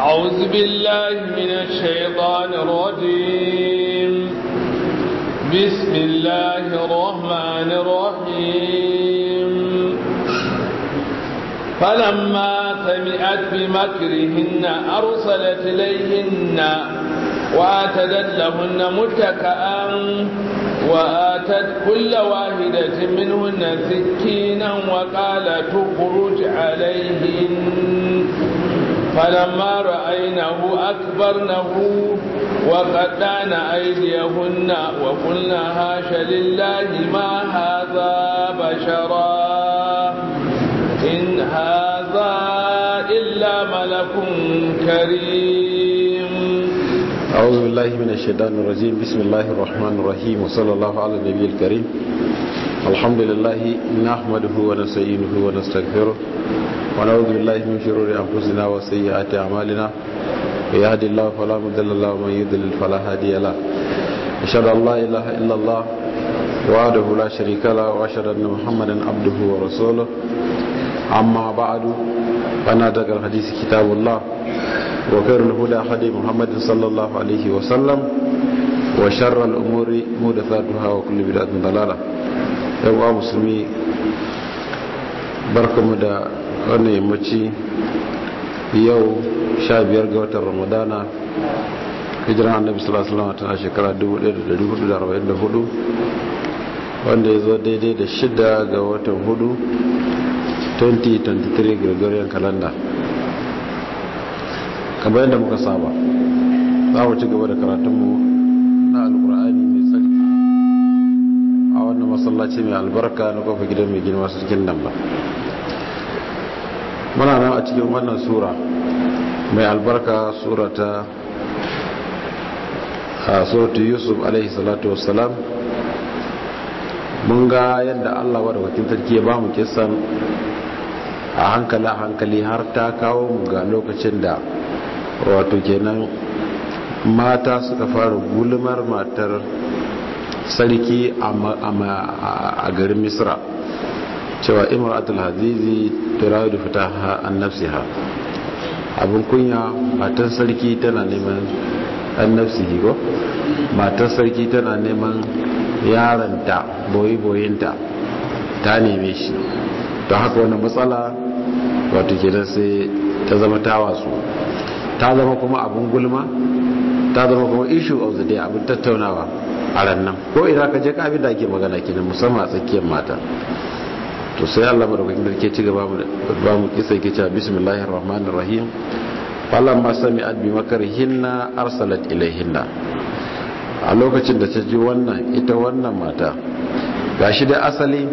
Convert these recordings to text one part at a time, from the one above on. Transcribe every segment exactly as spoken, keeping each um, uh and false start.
أعوذ بالله من الشيطان الرجيم بسم الله الرحمن الرحيم فلما سمعت بمكرهن أرسلت إليهن وآتدت لهن متكئا وآتت كل واحدة منهن سكينا وقالت اخرج عليهن فلما رأينه أكبرنه وقطعن أيديهن وقلن حاش لله ما هذا بشرا إن هذا إلا ملك كريم. أعوذ بالله من الشيطان الرجيم. بسم الله الرحمن الرحيم وصلى الله على النبي الكريم. الحمد لله نحمده ونستعينه ونستغفره ونعوذ بالله من شرور أنفسنا وسيئات أعمالنا يهدي الله فلا مضل له ومن يضلل فلا هادي له. أشهد أن لا إله إلا الله وحده لا شريك له وأشهد أن محمدا عبده ورسوله. أما بعد فإن أصدق الحديث كتاب الله وخير الهدى هدي محمد صلى الله عليه وسلم وشر الأمور محدثاتها وكل بدعة ضلالة. يا مسلمين barkamu da wannan yammaci yau sha biyar ga watan ramadana hijiran annabi sallallahu alaihi wasallam tana shekara dubu ɗaya da ɗari hudu da arba'in da hudu wanda ya zo daidai da shida ga watan hudu twenty twenty-three Gregorian calendar. kamar yadda muka saba za mu ci gaba da karatunmu na alkur'ani mai tsarki a wannan masallaci mai albarka na kofa gidan mai girma cikin nan ba. muna nan a cikin wannan sura mai albarka sura ta a suratu yusuf alaihi salatu wassalam. mun ga yadda Allah wadda wakil sarki ya ba mu kisan a hankali a hankali har ta kawo mu ga lokacin da wato kenan mata suka fara gulmar matar sarki a garin misra cewa imratul hazizi turawidu fitaha an nafsiha. abin kunya matar sarki tana neman an nafsihi ko matar sarki tana neman yaranta boyi-boyinta ta neme shi. don haka wani matsala wato kenan sai ta zama tawasu, ta zama kuma abin gulma, ta zama kuma issue of the day, abin tattaunawa a rannan ko idan ka je ka abin da ake magana kenan musamman a tsakiyar mata. to sai Allah madaukakin sarki ci gaba ba mu kisa yake cewa bismillahir rahmanir rahim falamma sami'at bi makrihinna arsalat ilayhinna. a lokacin da ta ji wannan ita wannan mata gashi da asali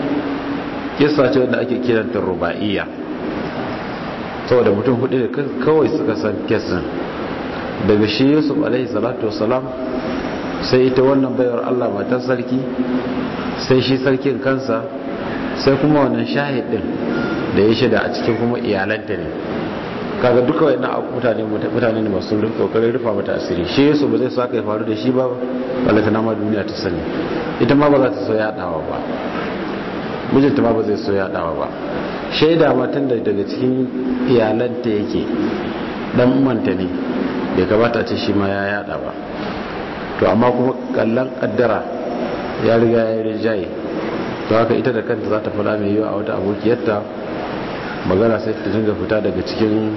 kisa ce wanda ake kiranta ruba'iyya saboda mutum hudu da kawai suka san kisan daga shi Yusuf alaihi salatu wassalam sai ita wannan bayar Allah matar sarki sai shi sarkin kansa sai kuma wannan shahid din da ya shida a cikin kuma iyalanta ne. kaga duka wayannan mutane mutane ne masu kokarin rufa mata asiri. shi Yusuf ba zai so aka faru da shi ba wallahi na ma duniya ta sani, ita ma ba za ta so yadawa ba, mijinta ma ba zai so yadawa ba. shaida matan da daga cikin iyalanta yake dan manta ne bai kamata a ce shi ma ya yada ba. to amma kuma kallon kaddara ya riga ya rijaye, to haka ita da kanta za ta fada mai yiwa a wata abokiyarta magana sai ta dinga fita daga cikin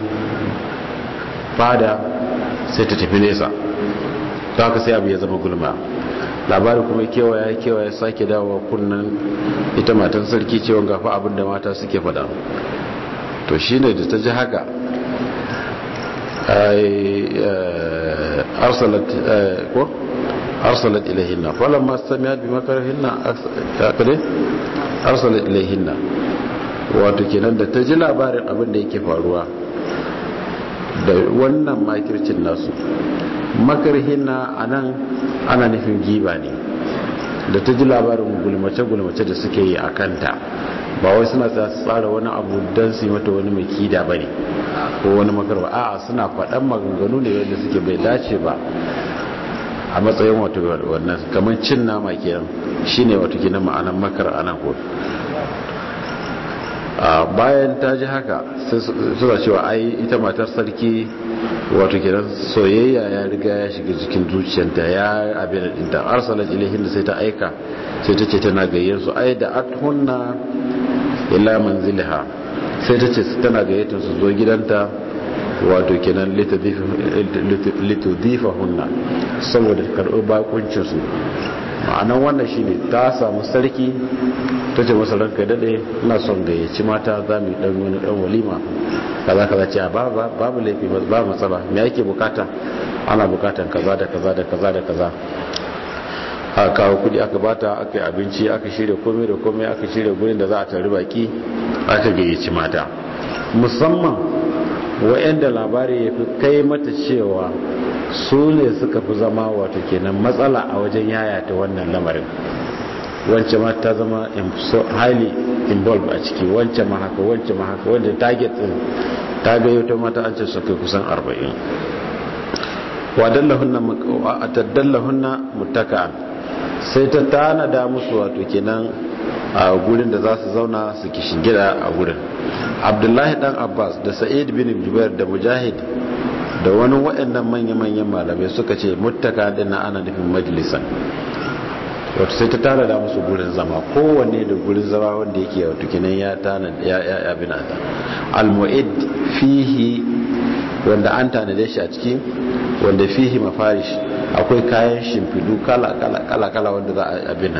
fada sai ta tafi nesa. to haka sai abu ya zama gulma. labari kuma kewaya kewaya sake dawowa kunnan ita matan sarki cewa gafa abinda mata suke fada. to shine da ta ji haka arsalat ko arsalat ilayhinna falamma sami'at bi makrihinna akade arsalat ilayhinna. wato kenan da ta ji labarin abin da yake faruwa da wannan makircin nasu. makrihinna anan ana nufin giba ne. da ta ji labarin gulmace-gulmace da suke yi a kanta, ba wai suna tsara wani abu don su yi mata wani mai kida ba ne ko wani makarwa, a'a suna faɗan maganganu ne wanda suke bai dace ba a matsayin wato wannan kamar cin nama kenan shine wato kenan ma'anar makar ana ko. bayan ta ji haka suna cewa ai ita matar sarki wato kenan soyayya ya riga ya shiga cikin zuciyarta ya abin da dinta arsalat ilayhin da sai ta aika sai ta ce tana gayyar su ai da athunna ila manziliha sai ta ce tana gayyatar su zo gidanta wato kenan litudhifa hunna saboda karɓar bakuncin su ma'anan wannan shine ta samu sarki ta ce masa ranka dade ina son gayyaci mata za mu dan wani dan walima kaza kaza ce ba babu laifi ba matsala me yake bukata ana bukatan kaza da kaza da kaza da kaza aka kawo kudi aka bata aka yi abinci aka shirya komai da komai aka shirya gurin da za a tari baki aka gayyaci mata musamman wa'anda labari ya fi kai mata cewa su ne suka fi zama wato kenan matsala a wajen yayata wannan lamarin wancan ma ta zama highly involved a ciki wancan ma haka wancan ma haka wanda target din ta ga yau mata an ce su kai kusan arba'in wa dallahunna muttaka'an sai ta tanada musu wato kenan a gurin da za su zauna su kishingida a gurin. Abdullahi dan Abbas da Sa'id bin Jubair da Mujahid da wani waɗannan manya-manyan malamai suka ce muttaka din na ana nufin majalisan wato sai ta tara da musu gurin zama kowanne da gurin zama wanda yake wato kenan ya tana ya ya binata al-mu'id fihi wanda an tanade shi a ciki wanda fihi mafarish akwai kayan shimfidu kala kala kala kala wanda za a abina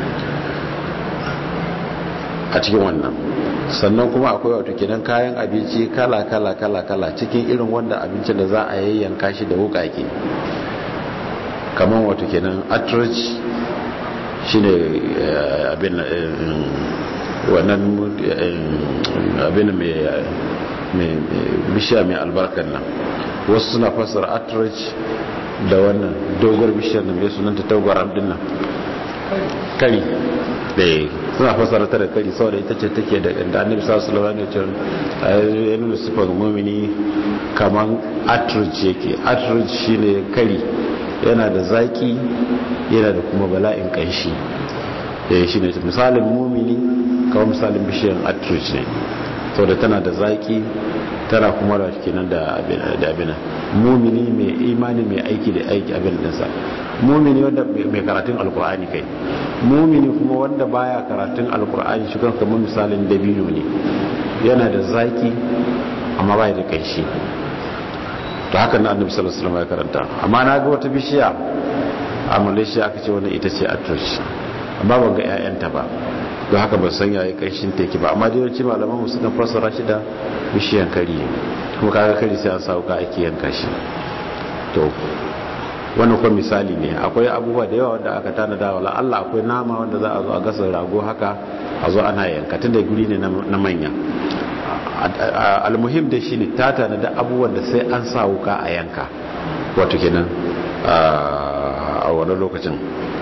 a cikin wannan sannan kuma akwai wato kenan kayan abinci kala kala kala kala cikin irin wanda abincin da za a yayyanka shi da wukake kamar wato kenan atrich shine abin wannan abin mai bishiya mai albarkar nan wasu suna fassara atrich da wannan dogon bishiyar nan mai sunanta tagwaram din nan kari da suna fassara ta da kari saboda ita ce take da annabi sallallahu alaihi wasallam ya nuna sifar mu'mini kaman atrich yake atrich shine kari yana da zaki yana da kuma bala'in kanshi eh shine misalin mu'mini kawai misalin bishiyar atrich ne saboda tana da zaki tana kuma da kenan da abin da abin mu'mini mai imani mai aiki da aiki abin dinsa mumini wanda mai karatun alkur'ani kai mumini kuma wanda baya karatun alkur'ani shi kan kamar misalin dabino ne yana da zaki amma bai da kanshi to haka na annabi sallallahu alaihi wasallam ya karanta amma na ga wata bishiya a Malaysia aka ce wannan ita ce atrich amma ban ga ƴaƴanta ba don haka ban san yayi kanshin take ba amma dai yawanci malaman mu suka fassara shi da bishiyan kari kuma kaga kari sai an sauka ake yanka shi to wannan kuma misali ne akwai abubuwa da yawa wanda aka tanada wala Allah akwai nama wanda za a zo a gasa rago haka a zo ana yanka tunda guri ne na manya almuhim da shi ne ta tanada abubuwan da sai an sa wuka a yanka wato kenan a wannan lokacin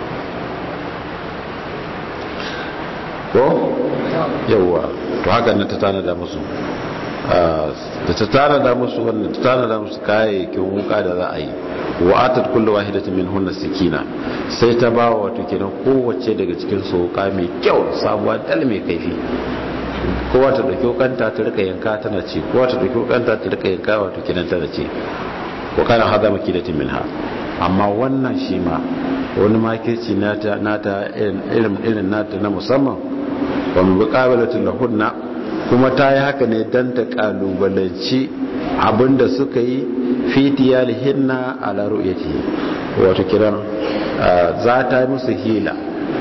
ko yawa to haka ne ta tanada musu da ta tanada musu wannan ta tanada musu kayayyakin wuka da za a yi wa atat kullu wahidatin minhunna sikina sai ta ba wato kenan kowace daga cikin su wuka mai kyau sabuwa dal mai kaifi kowa ta dauki wukanta ta rika yanka tana ci kowa ta dauki wukanta ta rika yanka wato kenan tana ci ko kana hada makidatin minha amma wannan shi ma wani makirci nata nata irin irin nata na musamman wa muqabalatul lahunna kuma ta yi haka ne don ta kalubalanci abinda suka yi fitiyar hinna a laru'yati wato kiran za ta yi musu hila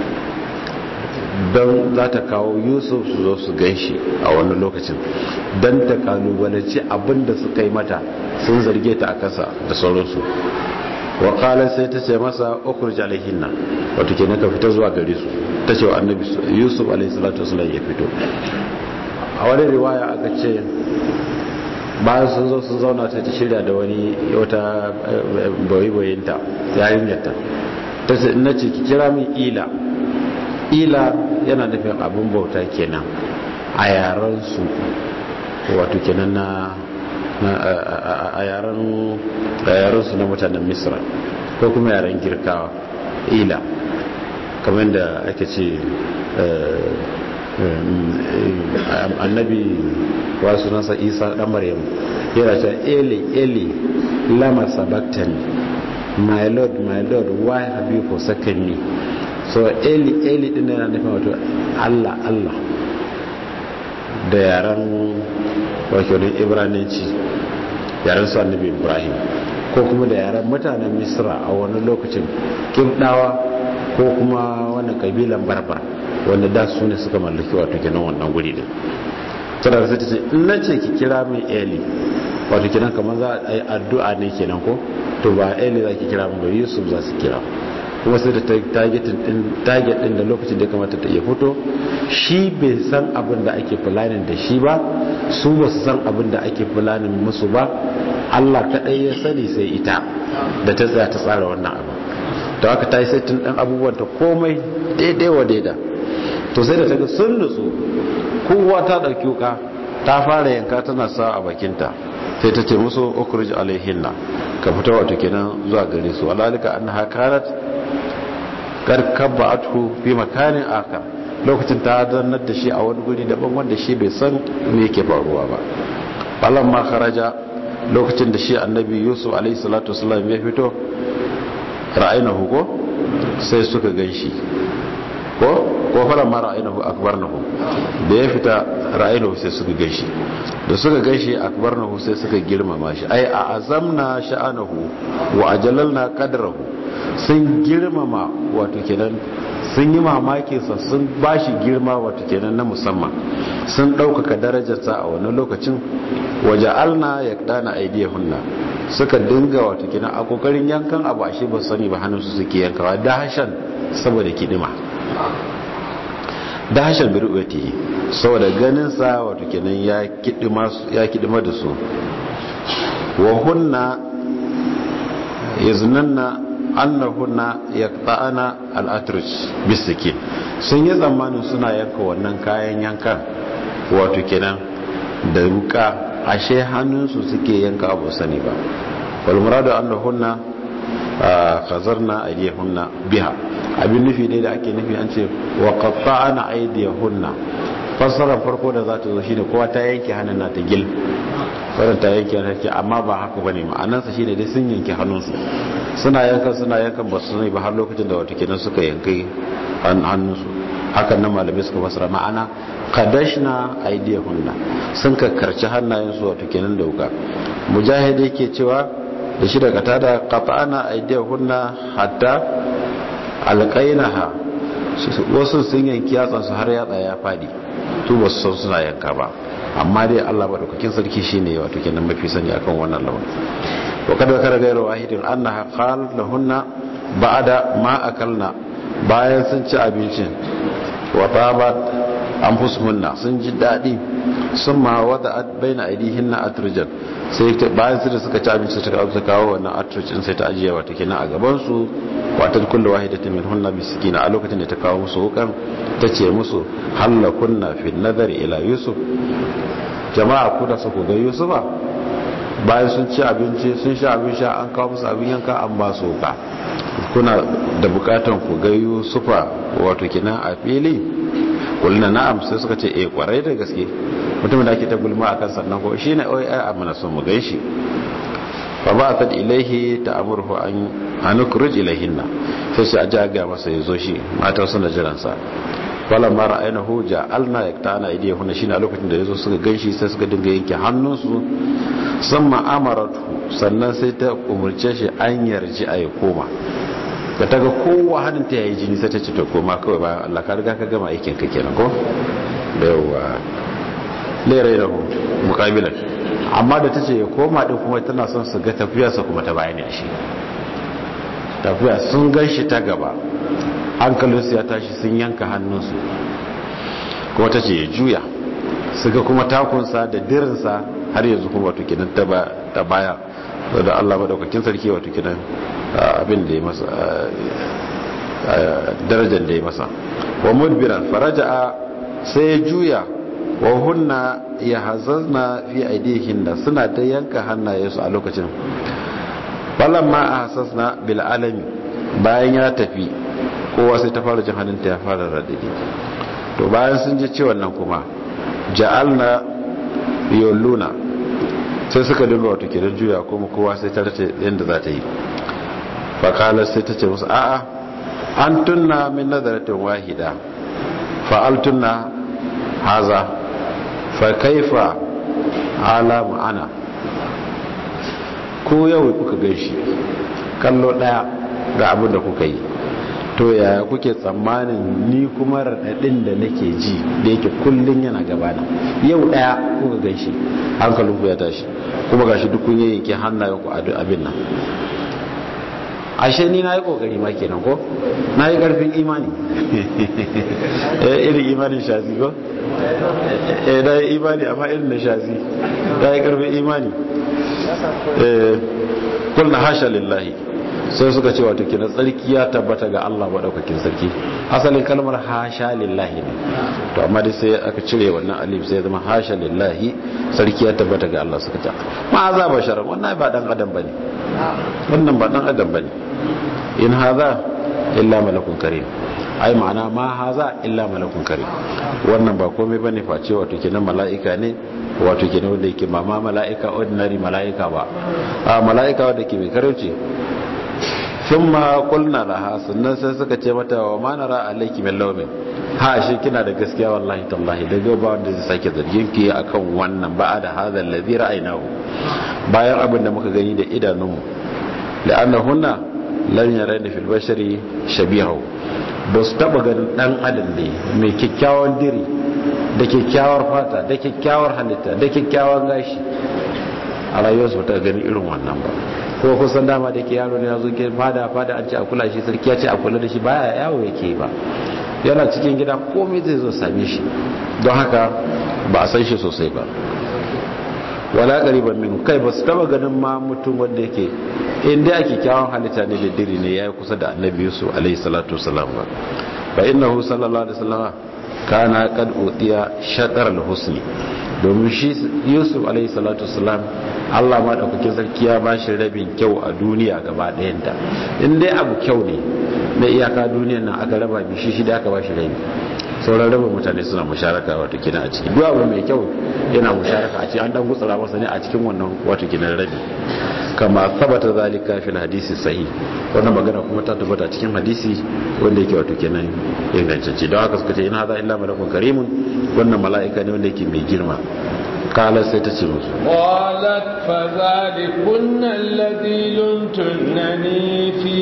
don za ta kawo yusuf su zo su gan shi a wani lokacin don ta kalubalanci abinda suka yi mata sun zarge ta a kasa da sauransu wakalar sai ta ce masa ukurj alaihinna wato kenan ka fita zuwa gare su ta ce wa annabi yusuf alaihi salatu wasallam ya fito a wani riwaya aka ce bayan sun zo sun zauna ta ta shirya da wani wata boyi-boyinta yarinyarta ta ce ina ce ki kira min ila ila yana nufin abin bauta kenan a yaransu wato kenan na a yaransu na mutanen misra ko kuma yaren girkawa ila kamar da ake ce annabi wasu nasa isa dan maryam yana cewa eli eli lama sabaktani, my lord my lord why have you forsaken me. So eli eli din yana nufin wato Allah Allah da yaran wakilin Ibraniyanci, yaran su annabi Ibrahim, ko kuma da yaran mutanen Misra a wani lokacin Kibdawa, ko kuma wannan kabilan Barbar wanda da su ne suka mallaki wato kenan wannan guri din. Tana da ce in nace ki kira min Eli, wato kenan kamar za a yi addu'a ne kenan ko, to ba Eli za ki kira min ba, Yusuf za su kira. Kuma sai da target din target din da lokacin da ya kamata ta iya fito, shi bai san abin da ake planning da shi ba, su ba su san abin da ake planning musu ba, Allah kadai ya sani sai ita da ta tsaya ta tsara wannan abu. To haka ta yi setting din abubuwan ta komai daidai wa daida. To sai da ta ga sun nutsu, kowa ta dauki wuka ta fara yanka tana sa a bakinta, sai ta ce musu ukhruj alaihinna, ka fita wato kenan zuwa gare su, walalika annaha kanat karkaba athu fi makanin akar, lokacin ta zannar da shi a wani guri daban wanda shi bai san me yake faruwa ba. falan ma kharaja, lokacin da shi annabi Yusuf alaihi salatu wasallam ya fito, ra'aynahu ko sai suka ganshi ko ko falan ma ra'aynahu akbarnahu, da ya fita ra'aynahu sai suka ganshi, da suka ganshi akbarnahu sai suka girmama shi, ai a azamna sha'anahu wa ajalalna qadrahu, sun girmama wato kenan sun yi mamakinsa, sun bashi girma wato kenan na musamman, sun ɗaukaka darajarsa a wannan lokacin. waje alna ya ɗana aidiyahunna, suka dinga wato kenan a kokarin yankan abu ashe ba sani ba hannunsu suke yankawa, da hashan saboda kidima, da hashan bir'uwati saboda ganinsa wato kenan ya kidima da su. wa hunna yaznanna annahunna yaqta'ana al-atruj bisikin, sun yi zamanin suna yanka wannan kayan yankan wato kenan da wuka, ashe hannunsu suke yanka abu sani ba. wal muradu annahunna khazarna aydihunna biha, abin nufi dai da ake nufi an ce wa qatta'ana aydihunna, fassarar farko da za ta zo shine kowa ta yanke hannun na ta gil, wannan ta yanke hannun, amma ba haka bane, ma'anarsa shine dai sun yanke hannunsu, suna yankan suna yankan ba su sani ba har lokacin da wata kenan suka yankai hannunsu. Hakan nan malamai suka fasara ma'ana kadashna aydihunna, sun kakkarci hannayensu wato kenan da wuka. Mujahid yake cewa da shi daga tada qata'ana aydihunna hatta alqainaha, wasu sun yanki yatsan su har yatsa ya fadi, to ba su san suna yanka ba, amma dai Allah madaukakin sarki shine wato kenan mafi sani akan wannan lawan. wa kada kara gairu wahidin annaha qalat lahunna ba'da ma akalna, bayan sun ci abincin, wa tabat anfusuhunna, sun ji dadi, summa wada'at baina aydihinna atrijan, sai bayan su da suka ci abinci suka auza kawo wannan atrujin sai ta ajiye wata kenan a gaban su, watan kullu wahidatin minhunna bisikina, a lokacin da ta kawo musu wukan tace musu halakunna fi nadari ila yusuf, jama'a ku da su ku ga yusufa. Bayan sun ci abinci sun sha abin sha an kawo musu abin yanka an ba su wuka, kuna da bukatan ku ga yusufa wato kenan a fili. kulna na'am, sai suka ce eh kwarai da gaske, mutumin da ake ta gulma akan sannan ko shine oi ai amana son mu ganshi. fa ba'athat ilayhi ta'muruhu an anukhruj ilayhinna, sai sai aja ga masa yazo shi, mata suna jiran sa. wala mara ainahu ja'alna yaktana aydihunna, shine a lokacin da yazo suka ganshi sai suka dinga yanke hannunsu. samma amaratu, sannan sai ta umurce shi an yarji ayi koma, da ta ga kowa hannun ta yayi jini sai ta ce to koma kawai, bayan Allah ka riga ka gama aikin ka kenan ko da yawa lere da mukabilan. amma da ta ce ya koma din kuma tana son su ga tafiyarsa kuma ta bayani shi, tafiya sun ganshi ta gaba, hankalinsu ya tashi, sun yanka hannunsu, kuma ta ce ya juya su ga kuma takunsa da dirinsa har yanzu kuma wato kinan ta baya, da Allah madaukakin sarki wato kinan abin da ya masa, darajar da ya masa. wa mudbiran faraja'a, sai ya juya, wa hunna yahzazna fi aydihinna, suna ta yanka hannayensu a lokacin. falamma ahsasna bil alami, bayan ya tafi kowa sai ta fara jin hannunta ya fara radadi. to bayan sun ji ciwon nan kuma ja'alna yuluna, sai suka dinga wato kenan juya kuma kowa sai ta race yadda za ta yi fakalar sai ta ce musu a'a an tunna min nazaratin wahida fa'altunna haza fa kaifa ala ma'ana ko yau kuka gaishe kallo daya ga abin da kuka yi to yaya kuke tsammanin ni kuma raɗaɗin da nake ji da yake kullum yana gabana yau daya kuka gaishe hankalinku ya tashi kuma gashi duk kun yayyanke hannayenku a abin nan ashe ni na yi kokari ma kenan ko na yi karfin imani irin imanin shazi ko eh da yi imani amma irin na shazi da yi karfin imani eh kulna hasha lillahi sai suka ce wato kenan tsarki ya tabbata ga Allah madaukakin sarki asalin kalmar hasha lillahi ne to amma dai sai aka cire wannan alif sai ya zama hasha lillahi sarki ya tabbata ga Allah suka ce ma za basharan wannan ba dan adam bane wannan ba dan adam bane in haza illa malakun karim ai ma'ana ma haza illa malakun karim wannan ba komai bane face wato kenan mala'ika ne wato kenan wanda yake ba ma mala'ika ordinary mala'ika ba a mala'ika wanda ke mai karimci thumma qulna laha sannan sai suka ce mata wa ma nara alayki min lawmin ha shi kina da gaskiya wallahi tallahi daga ba wanda zai sake zargin ki akan wannan ba da hadha alladhi ra'aynahu bayan abin da muka gani da idanunmu la'annahunna lan yarayna fil bashari shabihahu ba su taba ganin dan adam ne mai kyakkyawan diri da kyakkyawar fata da kyakkyawar halitta da kyakkyawan gashi a rayuwarsu ba ta gani irin wannan ba ko kusan dama da ke yaro ne ya zo ke fada fada an ce a kula shi sarki ya ce a kula da shi baya yawo yake ba yana cikin gida komai zai zo same shi don haka ba a san shi sosai ba wala qariban min kai ba su taba ganin ma mutum wanda yake inda ake kyawun halitta ne da diri ne yayi kusa da annabi Yusuf alaihi salatu wasalam ba fa innahu sallallahu alaihi wasallam kana qad utiya shatar al-husni domin shi Yusuf alaihi salatu wasalam Allah ma da kuke sarki ya bashi rabin kyau a duniya gaba ɗayan ta in dai abu kyau ne na iyaka duniyar nan aka raba bishi shi da aka bashi rabi sauran rabin mutane suna musharaka wato kina a ciki duk abu mai kyau yana musharaka a ciki an dan gutsura masa ne a cikin wannan wato kinan rabi kama sabata zalika fil hadisi sahih wannan magana kuma ta tabbata cikin hadisi wanda yake wato kenan ingantacce don haka suka ce in hadha illa malakun karimun wannan mala'ika ne wanda yake mai girma kala sai ta ce musu qalat fa zalikunna alladhi lumtunani fi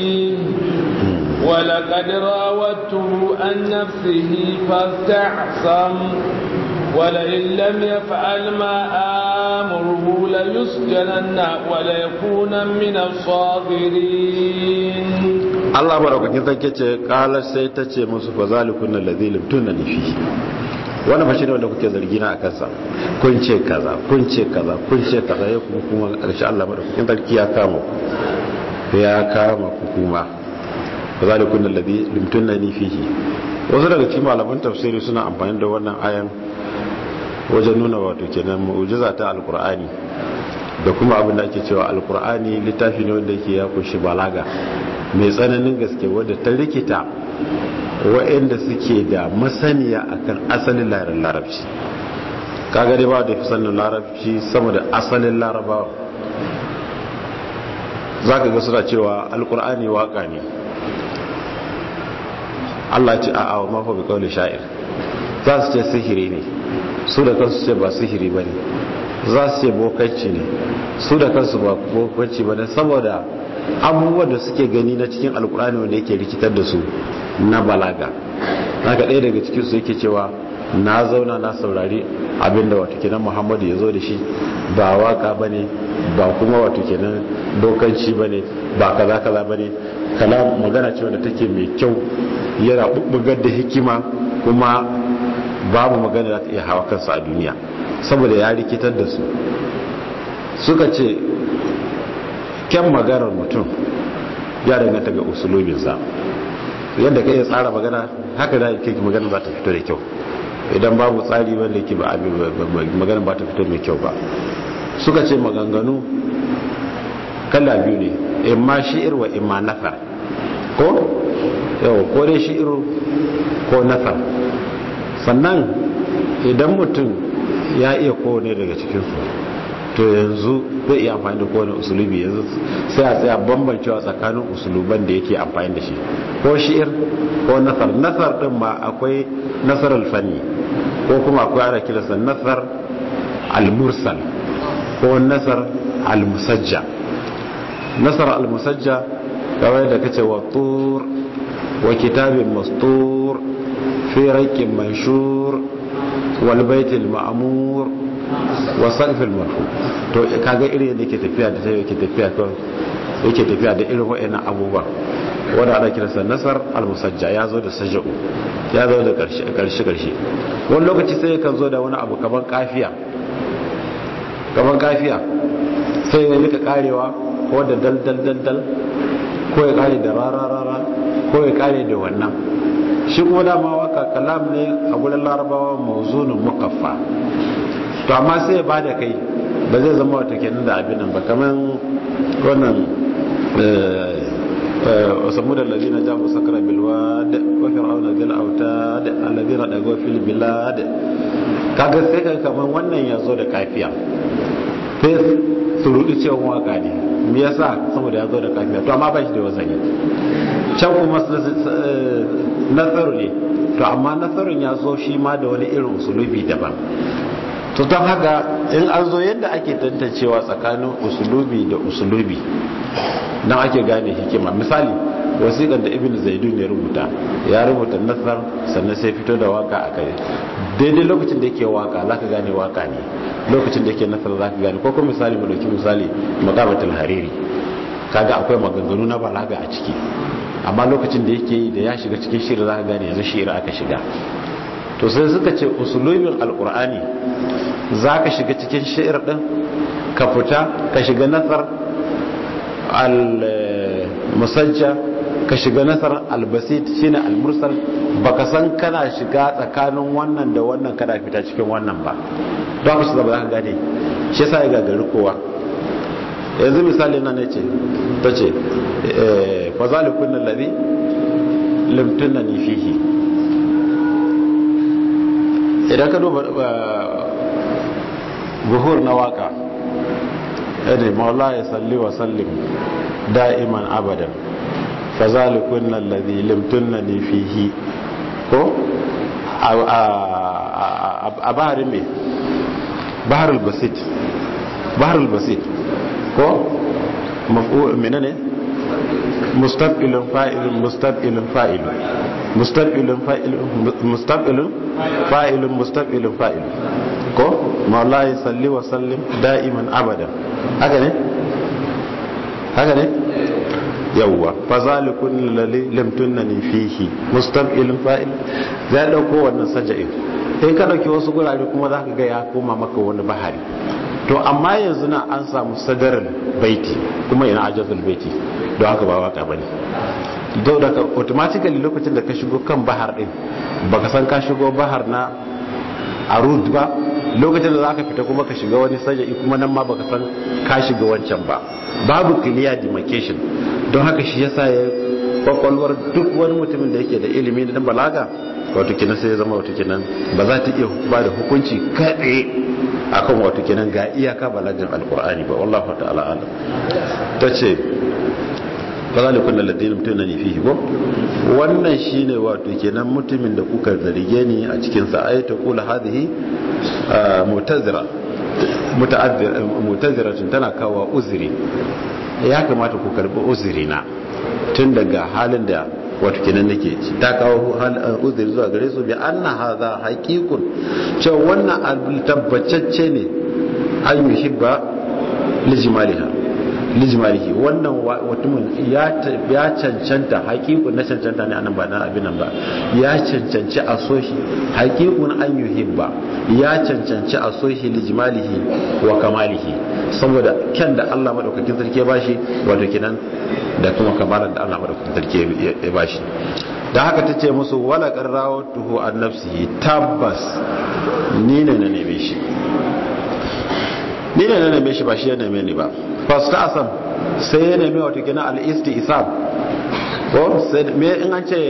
ولقد راودته عن نفسه فاستعصم ولئن لم يفعل ما آمره ليسجنن وليكون من الصاغرين الله بارك فيك قال sai tace musu fa zalikun alladhi limtunani fi wannan bashi ne wanda kuke zargi na akan sa kun ce kaza kun ce kaza kun ce kaza ya kuma kuma karshe Allah madaukakin sarki ya kama ya kama ku kuma zalikun alladhi limtunani fihi wasu daga cikin malaman tafsiri suna amfani da wannan ayan wajen nuna wato kenan mu'jiza ta alqur'ani da kuma abin da ake cewa alqur'ani littafi ne wanda yake ya kunshi balaga mai tsananin gaske wanda ta rikita waɗanda suke da masaniya akan asalin larin larabci kaga dai ba da fi sanin larabci sama da asalin larabawa zaka ga suna cewa alqur'ani waka ne Allah ce a'a wa mafa bi kauli sha'ir za su ce sihiri ne su da kansu ce ba sihiri ba ne za su ce bokanci ne su da kansu ba bokanci ba ne saboda abubuwan da suke gani na cikin alkur'ani wanda yake rikitar da su na balaga haka ɗaya daga cikinsu yake cewa na zauna na saurari abinda wato kenan muhammadu ya zo da shi ba waka ba ne ba kuma wato kenan bokanci ba ne ba kaza kaza ba ne kalam magana ce wanda take mai kyau yana bubbugar da hikima kuma babu magana da ta iya hawa kansa a duniya saboda ya rikitar da su suka ce kyan maganar mutum ya danganta ga usulubinsa yadda ka iya tsara magana haka da ke magana za ta fito da kyau idan babu tsari wanda ke ba magana ba ta fito mai kyau ba suka ce maganganu kala biyu ne imma shi'ir wa imma nafar ko yau ko dai shi'iru ko nafar sannan idan mutum ya iya kowane daga cikinsu to yanzu zai iya amfani da kowane usulubi yanzu sai a tsaya bambancewa tsakanin usuluban da yake amfani da shi ko shi'ir ko nasar nasar din ma akwai nasar alfani ko kuma akwai ana kiransa nasar al-mursal ko nasar al-musajja nasar al-musajja kawai da kace wa tur wa kitabin mastur fi raqin manshur wal baitil ma'mur wa saqfil marfu to kaga irin yake tafiya da sai yake tafiya to yake tafiya da irin wayannan abubuwa wanda ana kiransa nasar al-musajja ya zo da saja'u ya zo da karshe karshe karshe wani lokaci sai kan zo da wani abu kaman kafiya kaman kafiya sai ya rika karewa ko da dal dal dal dal ko ya kare da rararara ko ya kare da wannan shi kuma dama waka kalam ne a gurin larabawa mawzunun muqaffa to amma sai ya bada kai ba zai zama wata kenan da abin nan ba kaman wannan وثمود الذين جابوا سكر بالواد وفرعون ذي الاوتاد الذين دغوا في البلاد kaga sai kaga kaman wannan yazo da kafiya sai surudi cewa waka ne me yasa saboda yazo da kafiya to amma ba shi da wazani can kuma nasaru ne to amma nasarun yazo shi ma da wani irin usulubi daban to don haka in an zo yadda ake tantancewa tsakanin usulubi da usulubi nan ake gane hikima misali wasiƙar da ibn zaidun ya rubuta ya rubuta nasar sannan sai fito da waka a kai daidai lokacin da yake waka za ka gane waka ne lokacin da yake nasar za ka gane ko kuma misali mu dauki misali maqamatul hariri kaga akwai maganganu na balaga a ciki amma lokacin da yake yi da ya shiga cikin shirin za ka gane yanzu shirin aka shiga to sai suka ce usulubin alqur'ani za ka shiga cikin shi'ir din ka fita ka shiga nasar al-musajja ka shiga nasar al-basit shine al-mursal baka san kana shiga tsakanin wannan da wannan kana fita cikin wannan ba don haka ba za ka gane shi yasa ya gagari kowa yanzu misali nan ne ce tace fa zalikun alladhi lam tunani fihi idan ka duba buhur na waka yadda maula ya salli wa sallim da'iman abadan fazalikun alladhi limtunani fihi ko a baharin me baharul basit baharul basit ko maf'ul menene mustaqbilun fa'ilun mustaqbilun fa'ilun mustaqbilun fa'ilun mustaqbilun fa'ilun mustaqbilun fa'ilun ko maula ya salli wa sallim da'iman abadan haka ne haka ne yawwa fazalikun lalli lamtunani fihi mustaqbilun fa'il zai dauko wannan saja'in in ka dauki wasu gurare kuma zaka ga ya koma maka wani bahari to amma yanzu na an samu sadarar baiti kuma ina ajazul baiti don haka ba waka bane don da automatically lokacin da ka shigo kan bahar din baka san ka shigo bahar na arud ba lokacin da zaka fita kuma ka shiga wani saja'i kuma nan ma baka san ka shiga wancan ba babu clear demarcation don haka shi yasa ya kwakwalwar duk wani mutumin da yake da ilimi da balaga wato kinan sai ya zama wato kinan ba za ta iya ba da hukunci kaɗe akan wato kinan ga iyaka balagin alkur'ani ba wallahu ta'ala alam tace fazalikun alladhina mutunani fihi ko wannan shine wato kenan mutumin da kuka zarge ni a cikin sa ayatu qul hadhihi mu'tazira muta'azzir mu'taziratun tana kawo uzuri ya kamata ku karbi uzuri na tun daga halin da wato kenan nake ta kawo uzuri zuwa gare su bi anna hadha haqiqun cewa wannan abin tabbacacce ne an yuhibba lijmaliha lijmalihi wannan mutumin ya cancanta haqiqun na cancanta ne anan ba na abin nan ba ya cancanci a soshi haqiqun an yuhibba ya cancanci a soshi lijmalihi wa kamalihi saboda kyan da Allah madaukakin sarki ya bashi wato kenan da kuma kamalan da Allah madaukakin sarki ya bashi da haka tace musu wala qarrawatuhu an nafsihi tabbas ni ne na neme shi ni ne na neme shi ba shi ya neme ni ba fasta asam sai ya neme wato kenan al-istisab ko sai me in an ce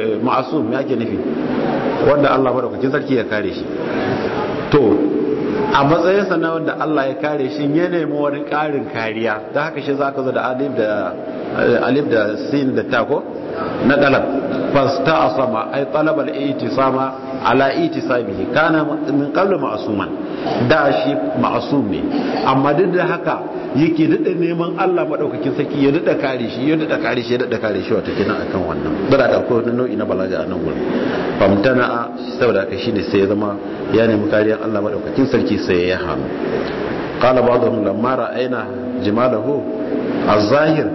ma'asum me ake nufi wanda Allah madaukakin sarki ya kare shi to a matsayinsa na wanda Allah ya kare shi ya nemi wani karin kariya da haka shi zaka zo da alif da alif da sin da ta ko na dalab fasta asama ay talab al itisama ala itisabihi kana min qabl ma'suman da shi ma'sum ne amma duk da haka yake dada neman Allah madaukakin saki ya dada kare shi ya dada kare shi ya dada kare shi wato kenan akan wannan bada da ko nau'i na balaga a nan gurin famtana saboda haka shine sai ya zama ya nemi kariyar Allah madaukakin sarki sai ya hamu qala ba'dhum lamma ra'ayna jimalahu az-zahir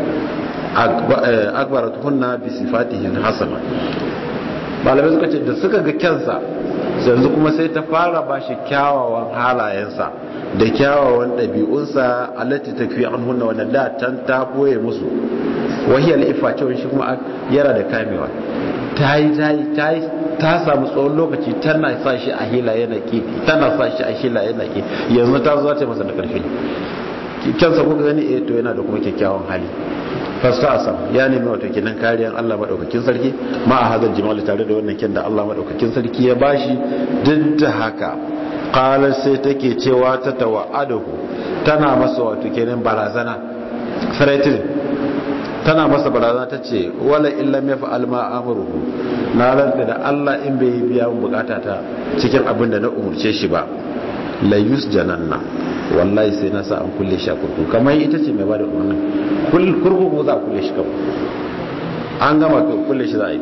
akbaratuhunna bi sifatihi hasana malamai suka ce da suka ga kyansa yanzu kuma sai ta fara bashi kyawawan halayensa da kyawawan ɗabi'unsa allati takfi anhunna wanda da tan ta boye musu wahiyal ifa cewa shi kuma yara da kamewa ta yi ta yi ta samu tsawon lokaci tana sa shi a hila yana ki tana sa shi a hila yana ki yanzu ta zo ta masa da karfi kyansa kuka gani eh to yana da kuma kyakkyawan hali fasta asam ya nemi wato kenan kariyar Allah madaukakin sarki ma a hadal jimal tare da wannan kyan da Allah madaukakin sarki ya bashi duk da haka qala sai take cewa ta tawa'adahu tana masa wato kenan barazana faraitin tana masa barazana tace wala illam yaf'al ma amruhu na rantsa da Allah in bai biya mun bukata ta cikin abin da na umurce shi ba la yusjananna wallahi sai na sa an kulle shi a kurkuku kamar ita ce mai bada umarnin kurkuku za a kulle shi kawai an gama kulle shi za a yi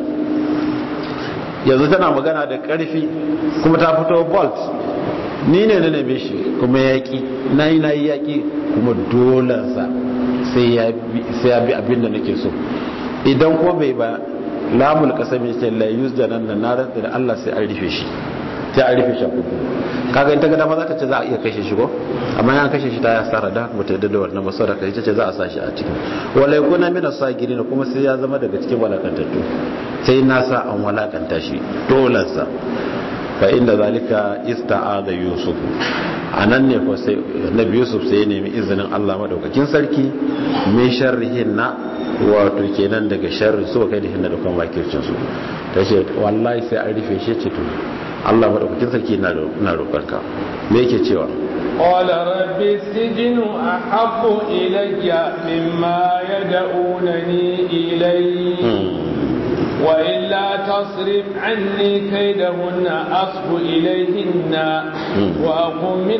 yanzu tana magana da karfi kuma ta fito bolt ni ne na nabe shi kuma yaƙi na yi na yi yaƙi kuma dolansa sai ya bi abin da nake so idan ko bai ba lamul kasami ce la yusjanan na rantsa da Allah sai an rufe shi sai an rufe shi a kurkuku kaga in ta ga dama za ta ce za a iya kashe shi ko amma yan kashe shi ta ya sara da haka bata yadda da wannan masara kai ta ce za a sa shi a cikin walai kuna mina sagirin kuma sai ya zama daga cikin walakantattu sai na sa an walakanta shi dolansa fa inda zalika ista'ada yusuf anan ne ko sai nabi yusuf sai ya nemi izinin Allah madaukakin sarki mai sharrihin na wato kenan daga sharri so kai da hinna da kuma makircin su tace wallahi sai an rufe shi ce to Allah madaukakin sarki na na roƙarka me yake cewa qala rabbi sijnu ahabbu ilayya mimma yad'unani ilayhi wa illa tasrif anni kaydahunna asbu ilayhinna wa aqum min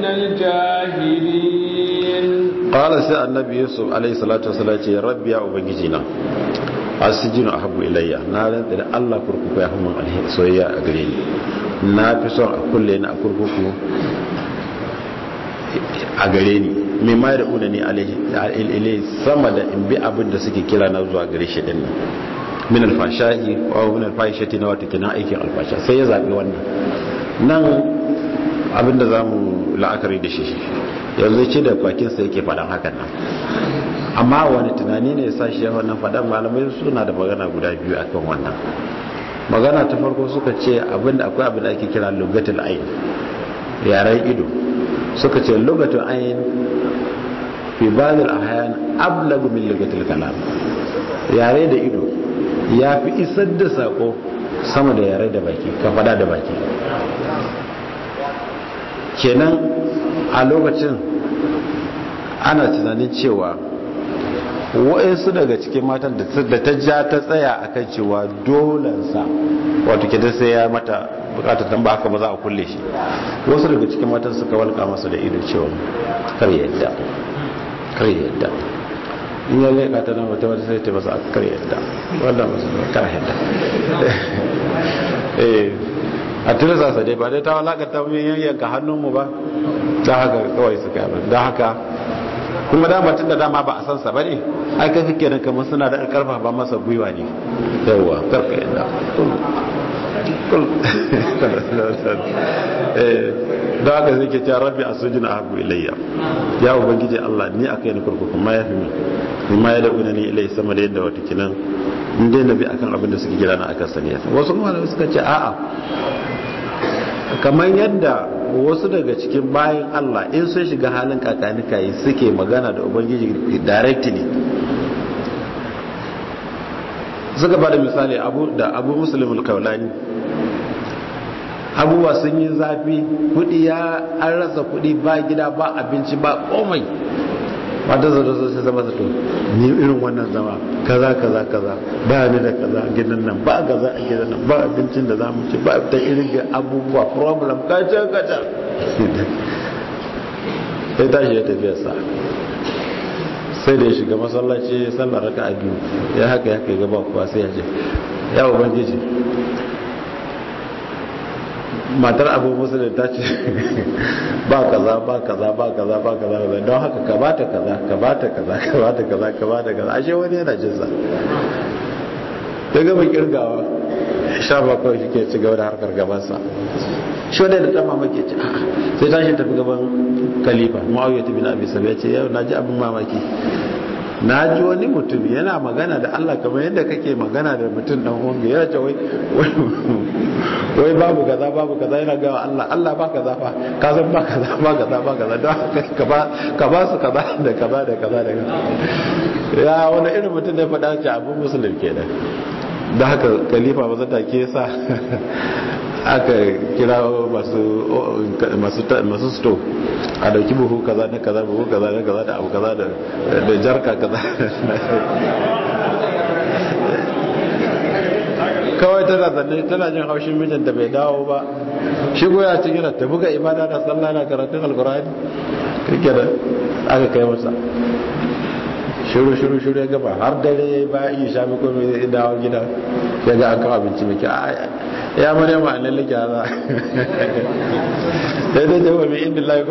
al-jahilin qala sai annabi yusuf alayhi salatu wasallam ce rabbi ya ubangijina asijinu ahabbu ilayya na rantsa da Allah kurkuku ya hannun alheri soyayya a gare ni na fi son a kulle ni a kurkuku a gare ni mai ma da una ni alaihi sama da in bi abin da suke kira na zuwa gare shi din min alfashahi wa min alfahishati na wata kina aikin alfasha sai ya zabi wannan nan abin da zamu la'akari da shi yanzu ce da bakin sa yake faɗan hakan nan amma wani tunani ne ya sa shi wannan faɗan malamai suna da magana guda biyu akan wannan magana ta farko suka ce abinda akwai abin da ake kira lugatul ayn yaren ido suka ce lugatul ayn fi ba'd al-ahyan ablagu min lugatul kalam yare da ido ya fi isar da sako sama da yare da baki ka fada da baki kenan a lokacin ana tunanin cewa wa'insu daga cikin matan da ta ja ta tsaya a kan cewa dolansa wato kidan sai ya mata bukatar dan ba haka ba za a kulle shi wasu daga cikin matan suka walka masa da ido cewa kar yadda kar yadda in ya leka ta nan wata wata sai ta masa kar yadda wallan masu kar yadda eh a tilasa sa dai ba dai ta walakanta mu yanka hannunmu ba da haka kawai suka yi da haka kuma dama tun da dama ba a san sa bane ai kai kake nan kamar suna da karfafa masa gwiwa ne yawa karka yadda kul eh da haka sai ke cewa rabbi asujina ahabu ilayya ya ubangiji Allah ni akai ni kurkuku ma yafi min kuma ya dauna ni ilai sama da yadda wata kinan in dai nabi akan abin da suke kira na akan saniya wasu kuma suka ce a'a kamar yadda wasu daga cikin bayan Allah in sun shiga halin kakanika yi suke magana da ubangiji directly suka bada misali abu da abu muslim al-kaulani abubuwa sun yi zafi, kudi ya an rasa kudi, ba gida ba abinci ba komai. Mata zato sai zama zato ni irin wannan zama kaza kaza kaza ba ni da kaza gidan nan ba kaza a gidan nan ba abincin da za mu ci ba ta irin abubuwa problem kaca kaca. Sai tashi ya tafiya sa sai da ya shiga masallaci sallar raka'a biyu ya haka ya kai gaba kuwa sai ya ce ya ubangiji matar abu musulun ta ce ba kaza ba kaza ba kaza ba kaza ba don haka ka bata kaza ka bata kaza ka bata kaza ka bata kaza ashe wani yana jinsa ta gaba kirgawa sha ba kawai shi ke ci gaba da harkar gabansa shi wadda da ta mamaki ce sai tashi tafi gaban khalifa Muawiya bin Abi Sufyan ya ce yau na ji abin mamaki, na ji wani mutum yana magana da Allah kamar yadda kake magana da mutum dan uwanka, yana ce wai wai babu kaza babu kaza, yana ga Allah Allah ba kaza fa ka san ba kaza ba kaza ba kaza don ka ba ka ba su kaza da kaza da kaza da kaza. Ya wani irin mutum ne faɗa ce abu musulun kenan. Da haka khalifa ba zata ke sa aka kira masu masu masu sto a dauki buhu kaza na kaza buhu kaza na kaza da abu kaza da da jarka kaza. Kawai tana zanne tana jin haushin mijinta bai dawo ba, shigo ya ci gina ta buga ibada da sallah na karatun alkur'ani kike da aka kai masa shiru shiru shiru ya gaba har dare ba yi shafi ko mai dawo gida ya ga an kawo abinci mai kyau ya mare ma annan lake haza sai dai jawo mai inda laiko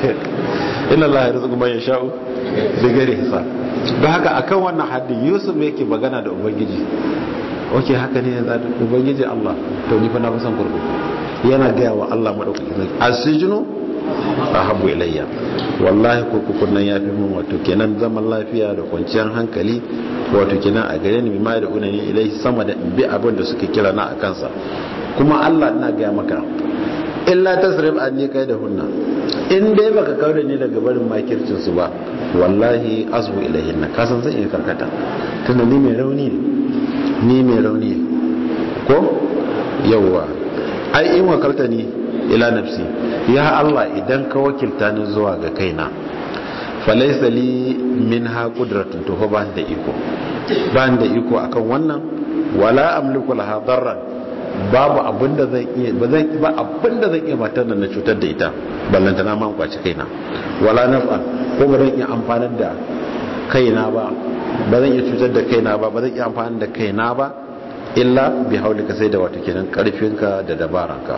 inna Allah ya rizuku man yasha'u bi ghairi hisab. Don haka akan wannan haddi Yusuf yake magana da ubangiji, oke haka ne ya zaɗi ubangiji Allah to ni fa na kusan kurkuku, yana gaya wa Allah maɗaukakin asijinu ahabbu ilayya, wallahi kurkukun nan ya fi mun wato kenan zaman lafiya da kwanciyar hankali wato kenan a gare ni bima da unani ilai sama da bi abin da suke kira na a kansa. Kuma Allah ina gaya maka illa tasrif anni kai da hunna, in dai baka kawo da ni daga barin makircin su ba wallahi azbu ilayhinna, kasan zan iya karkata tunda ni mai rauni ne ni mai rauni ko yawwa ai in wakalta ni ila nafsi ya Allah idan ka wakilta ni zuwa ga kaina falaysa li minha qudratun to ba da iko ba da iko akan wannan wala amliku laha darran, babu abinda zan iya ba zan ba abinda zan iya matar da na cutar da ita ballanta na man kwaci kaina, wala naf'a ko ba zan iya amfanar da kaina ba ba zan iya cutar da kaina ba ba zan iya amfani da kaina ba illa bi haulika, sai da wato kenan karfinka da dabaranka,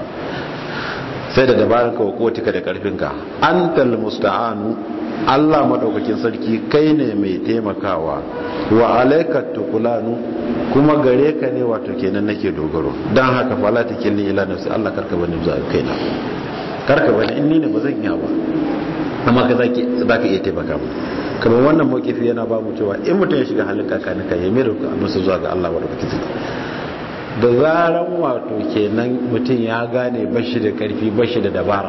sai da dabaranka wa kotika da karfinka. Antal musta'anu, Allah madaukakin sarki kai ne mai taimakawa, wa alayka tukulanu, kuma gare ka ne wato kenan nake dogaro. Dan haka fala takilni ila nafsi, Allah karka bani zuwa kaina, karka bani in ni ne ba zan iya ba, amma ka zaki zaka iya taimaka mu. Kamar wannan mawkifi yana ba mu cewa in mutum ya shiga halin kakanika ya mero ka abinsa zuwa ga Allah wadda kake zai, da zaran wato kenan mutum ya gane bashi da karfi bashi da dabara,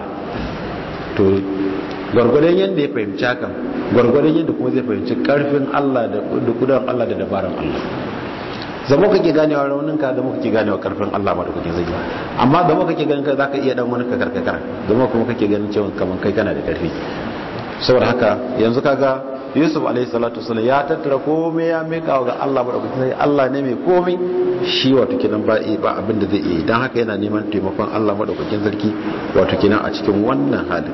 to gwargwadon yadda ya fahimci hakan gwargwadon yadda kuma zai fahimci karfin Allah da kudurar Allah da dabaran Allah. Zama kake ganewa rauninka, zama kake ganewa karfin Allah ma da kake zai, amma zama kake ganin ka zaka iya dan wani ka karkakar, zama kuma kake ganin cewa kaman kai kana da karfi. Saboda haka yanzu kaga Yusuf alaihi salatu wasallam ya tattara komai ya mika ga Allah madaukakin sai Allah ne mai komai, shi wato kinan ba ba abin da zai yi, dan haka yana neman taimakon Allah madaukakin sarki wato kinan a cikin wannan halin.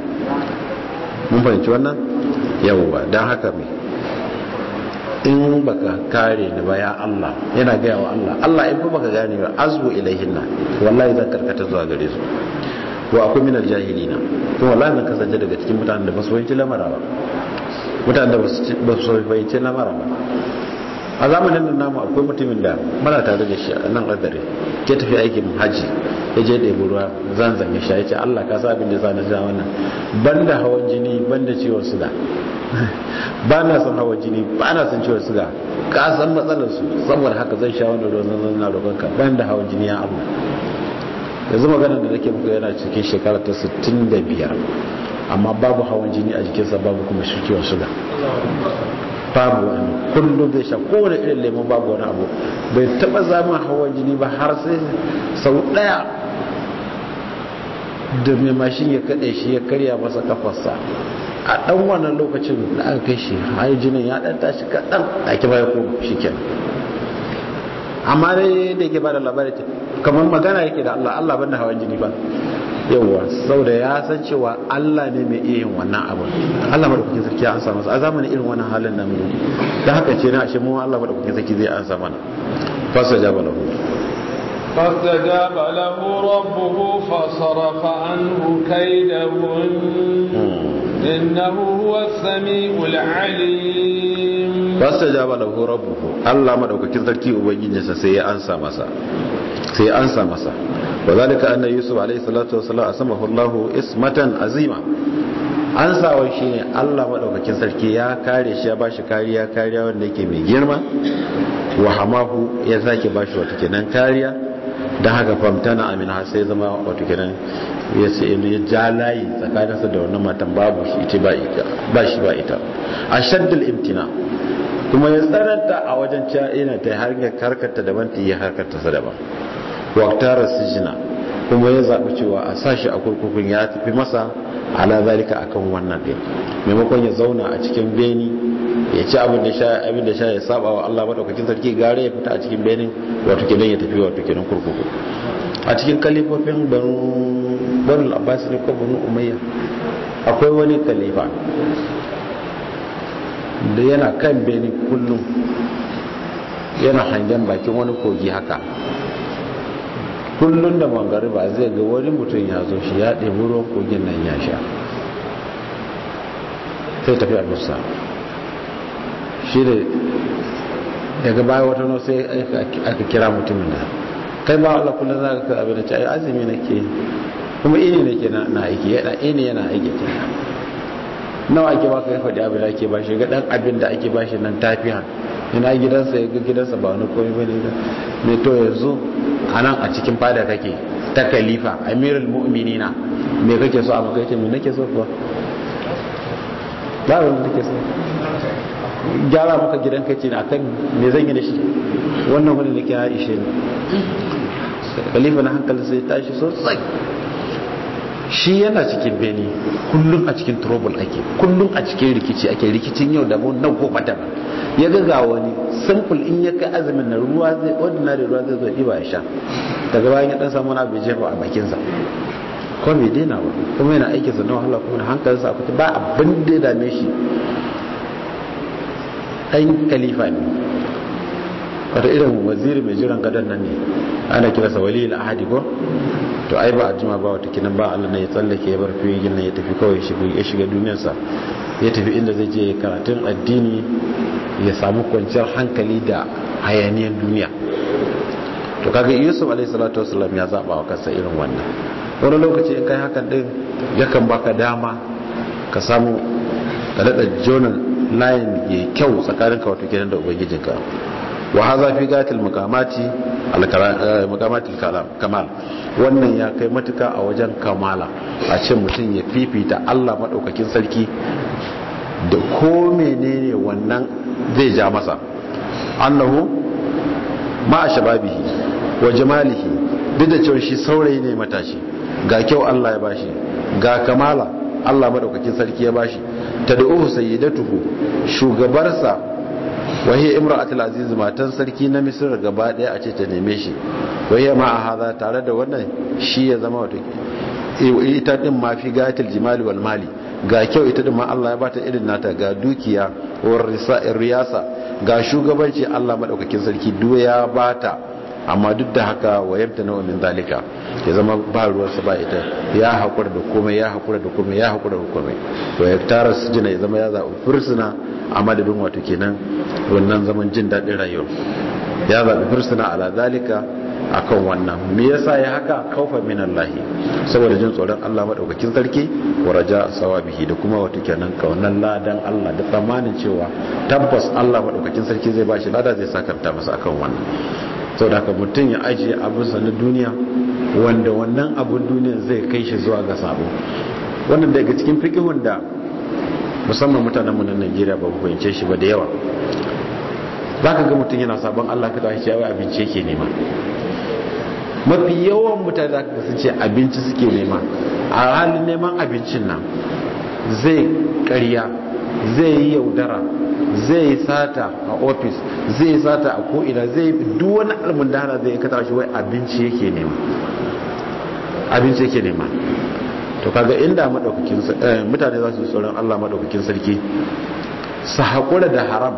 Mun fahimci wannan yawwa. Dan haka me in baka kare ni ba ya Allah, yana ga wa Allah Allah in fa baka gane ba azbu ilaihinna, wallahi zan karkata zuwa gare su, wa akwai minal jahilina, to wallahi zan kasance daga cikin mutanen da ba su fahimci lamara ba, mutanen da ba su fahimci lamara ba. A zamanin nan namu akwai mutumin da mara tare da shi a nan azare ke tafi aikin haji, ya je ɗebi ruwa zanzan ya sha, ya ce Allah ka sa abin da za na sha wannan, banda hawan jini banda ciwon suga ba na son hawan jini ba na son ciwon suga, ka san matsalar su, saboda haka zai sha wannan ruwan zanzan na roƙonka banda hawan jini ya Allah. Yanzu maganar da nake muku yana cikin shekara ta sittin da biyar, amma babu hawan jini a jikinsa, babu kuma ciwon suga, babu wani, kullum zai sha kowane irin lemon, babu wani abu, bai taba zama hawan jini ba har sai sau daya da mai mashin ya kaɗe shi ya karya masa kafarsa a ɗan wannan lokacin da aka kai shi har jinin ya ɗan tashi kaɗan a kiba ya koma shi kenan. Amma dai da yake ba da labari kamar magana yake da Allah Allah ban da hawan jini ba yawwa saboda ya san cewa Allah ne mai iya yin wannan abu. Allah madaukakin sarki ya ansa masa a zamanin irin wannan halin nan mu da haka ce na ashe mu Allah madaukakin sarki zai ansa mana. fasajaba lahu fasajaba lahu rabbuhu fasarafa anhu kaydahun innahu huwas samiul alim. fasajaba lahu rabbuhu Allah madaukakin sarki ubangijinsa sai ya ansa masa sai ya ansa masa وذلك أن يوسف عليه الصلاة والسلام أسمه الله اسمة عظيمة an sawa shi ne Allah maɗaukakin sarki ya kare shi ya ba shi kariya kariya wanda yake mai girma wa hamahu ya sake ba shi wata kenan kariya don haka famtana amina sai zama wata kenan ya ce ya ja layi tsakaninsa da wannan matan babu shi ita ba shi ba ita a shaddul imtina kuma ya tsananta a wajen cewa ina ta hanyar harkarta daban ta yi harkarta sa daban waktarar sijina kuma ya zaɓi cewa a sashi a kurkukun ya tafi masa ala zalika akan wannan ɗin maimakon ya zauna a cikin beni ya ci abin da sha abin da sha ya saba wa Allah madaukakin sarki gare ya fita a cikin benin wato kenan ya tafi wato kenan kurkuku a cikin kalifofin banu banu Abbas ne ko banu Umayya akwai wani kalifa da yana kan beni kullum yana hangen bakin wani kogi haka kullum da mangariba zai ga wani mutum ya zo shi ya ɗebi ruwan kogin nan ya sha sai tafi a busa shi da daga baya wata no sai aka kira mutumin da kai ba Allah kullum za ka abin da ci azumi na ke kuma ini na ke na aiki yana ini yana aiki ke nawa ake ba ka yi faɗi abin da ake ba shi ga ɗan abin da ake ba shi nan tafiya ina gidansa ya ga gidansa ba wani komai bane ne to yanzu anan a cikin fada kake ta khalifa amirul mu'minina me kake so a maka yace me nake so kuwa ba wani nake so gyara maka gidan kace na akan me zan yi da shi wannan wani nake ya ishe ni khalifa na hankali sai tashi sosai shi yana cikin beni kullum a cikin trouble ake kullum a cikin rikici ake rikicin yau da na gobe da ya ga wani simple in ya kai azumin na ruwa zai ordinary ruwa zai zo diba ya sha daga bayan ya dan samu na bai jefa a bakin sa ko bai daina ba kuma yana aikin sa na wahala kuma da hankalinsa a fita ba abin da ya dame shi ɗan khalifa ne wata irin waziri mai jiran gadon nan ne ana kira sa wali al-ahadi ko to ai ba a jima ba wata kinan ba Allah ne ya tsallake ya bar fiye nan ya tafi kawai ya shiga duniyarsa ya tafi inda zai je karatun addini ya samu kwanciyar hankali da hayaniyar duniya to kaga Yusuf alaihi salatu wasallam ya zaba wa kansa irin wannan wani lokaci in kai hakan din yakan baka dama ka samu ka dada jonan layin ya kyau tsakaninka wato kenan da ubangijinka wa hadha fi gatil maqamati al-maqamati kamal wannan ya kai matuka a wajen kamala a ce mutum ya fifita Allah madaukakin sarki da ko menene wannan zai ja masa annahu ma shababihi wa jamalihi duk da cewa shi saurayi ne matashi ga kyau Allah ya bashi ga kamala Allah madaukakin sarki ya bashi tad'uhu sayyidatuhu shugabarsa wahiyar imra'atul aziz matan sarki na misir gaba daya a ce ta neme shi wahiyar ma a haza tare da wannan shi ya zama wata ita din ma fi gatil jimali wal mali ga kyau ita din ma Allah ya bata irin nata ga dukiya war riyasa ga shugabanci Allah madaukakin sarki duk ya bata amma duk da haka wayamta na min zalika ya zama ba ruwarsa ba ita ya hakura da komai ya hakura da komai ya hakura da komai to ya tara sujina ya zama ya zaɓi fursuna a madadin wato kenan wannan zaman jin daɗin rayuwa ya zaɓi fursuna ala zalika akan wannan me yasa ya haka kaufa min Allah saboda jin tsoron Allah madaukakin sarki wa raja sawabihi da kuma wato kenan kaunan ladan Allah da tsammanin cewa tabbas Allah madaukakin sarki zai bashi lada zai sakanta masa akan wannan sau da haka mutum ya ajiye abinsa na duniya wanda wannan abin duniya zai kai shi zuwa ga sabo wannan daga cikin fikihun da musamman mutanenmu na Najeriya ba fahimce shi ba da yawa za ka ga mutum yana sabon Allah ka tashi cewa abinci yake nema mafi yawan mutane za ka sun ce abinci suke nema a halin neman abincin nan zai ƙarya, zai yi yaudara, zai yi sata a ofis, zai yi sata a ko'ina, zai yi duk wani almun da hana zai kata shi wai abinci yake nema abinci yake nema to kaga inda madaukakin mutane za su tsoron Allah madaukakin sarki su haƙura da haram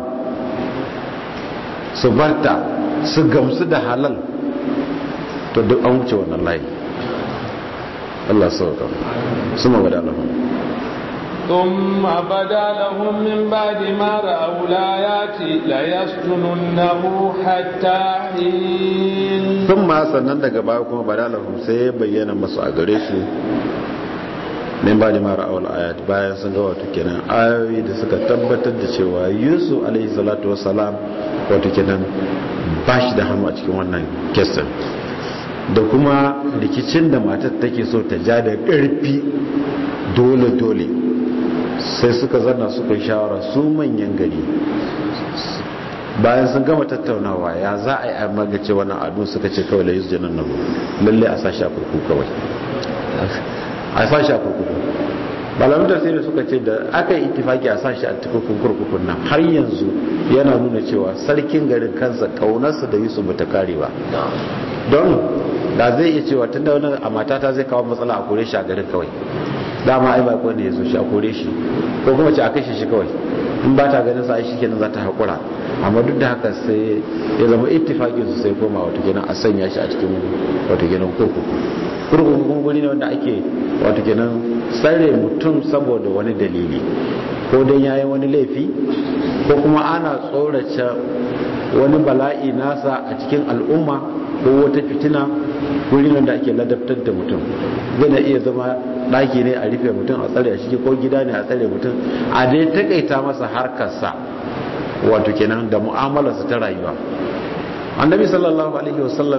su barta su gamsu da halal to duk an wuce wannan layi. Allah sauka su mabada lahum ثم بدا لهم من بعد ما رأوا الآيات ليسجننه حتى حين ثم sannan daga baya kuma bada lahum sai bayyana masu a gare su min ba da mara awal ayat bayan sun ga wato kenan ayoyi da suka tabbatar da cewa Yusuf alaihi salatu wassalam wato kenan ba shi da hannu a cikin wannan kesan da kuma rikicin da matar take so ta ja da ƙarfi dole dole sai suka zanna suka yi shawara su manyan gari bayan sun gama tattaunawa ya za a yi a magace wannan adu suka ce kawai la Yusuf janan nan lalle a sashi a kurkuku kawai a sashi a kurkuku malamin da sai suka ce da aka yi ittifaki a sashi a cikin kurkukun nan har yanzu yana nuna cewa sarkin garin kansa kaunarsa da Yusuf bata kare ba don da zai iya cewa tunda wani a matata zai kawo matsala a kore shi a garin kawai dama ai ba ko ne yazo shi a kore shi ko kuma ce a kashe shi kawai in ba ta ganin sa ai shikenan za ta hakura amma duk da haka sai ya zama ittifakin su sai koma wato kenan a sanya shi a cikin wato kenan kurkuku kurkuku kuma guri ne wanda ake wato kenan tsare mutum saboda wani dalili ko dan yayi wani laifi ko kuma ana tsorace wani bala'i nasa a cikin al'umma ko wata fitina guri ne da ake ladabtar da mutum zai iya zama daki ne a rufe mutum a tsare shi ko gida ne a tsare mutum a dai takaita masa harkarsa wato kenan da mu'amalarsa ta rayuwa. Annabi sallallahu alaihi wasallam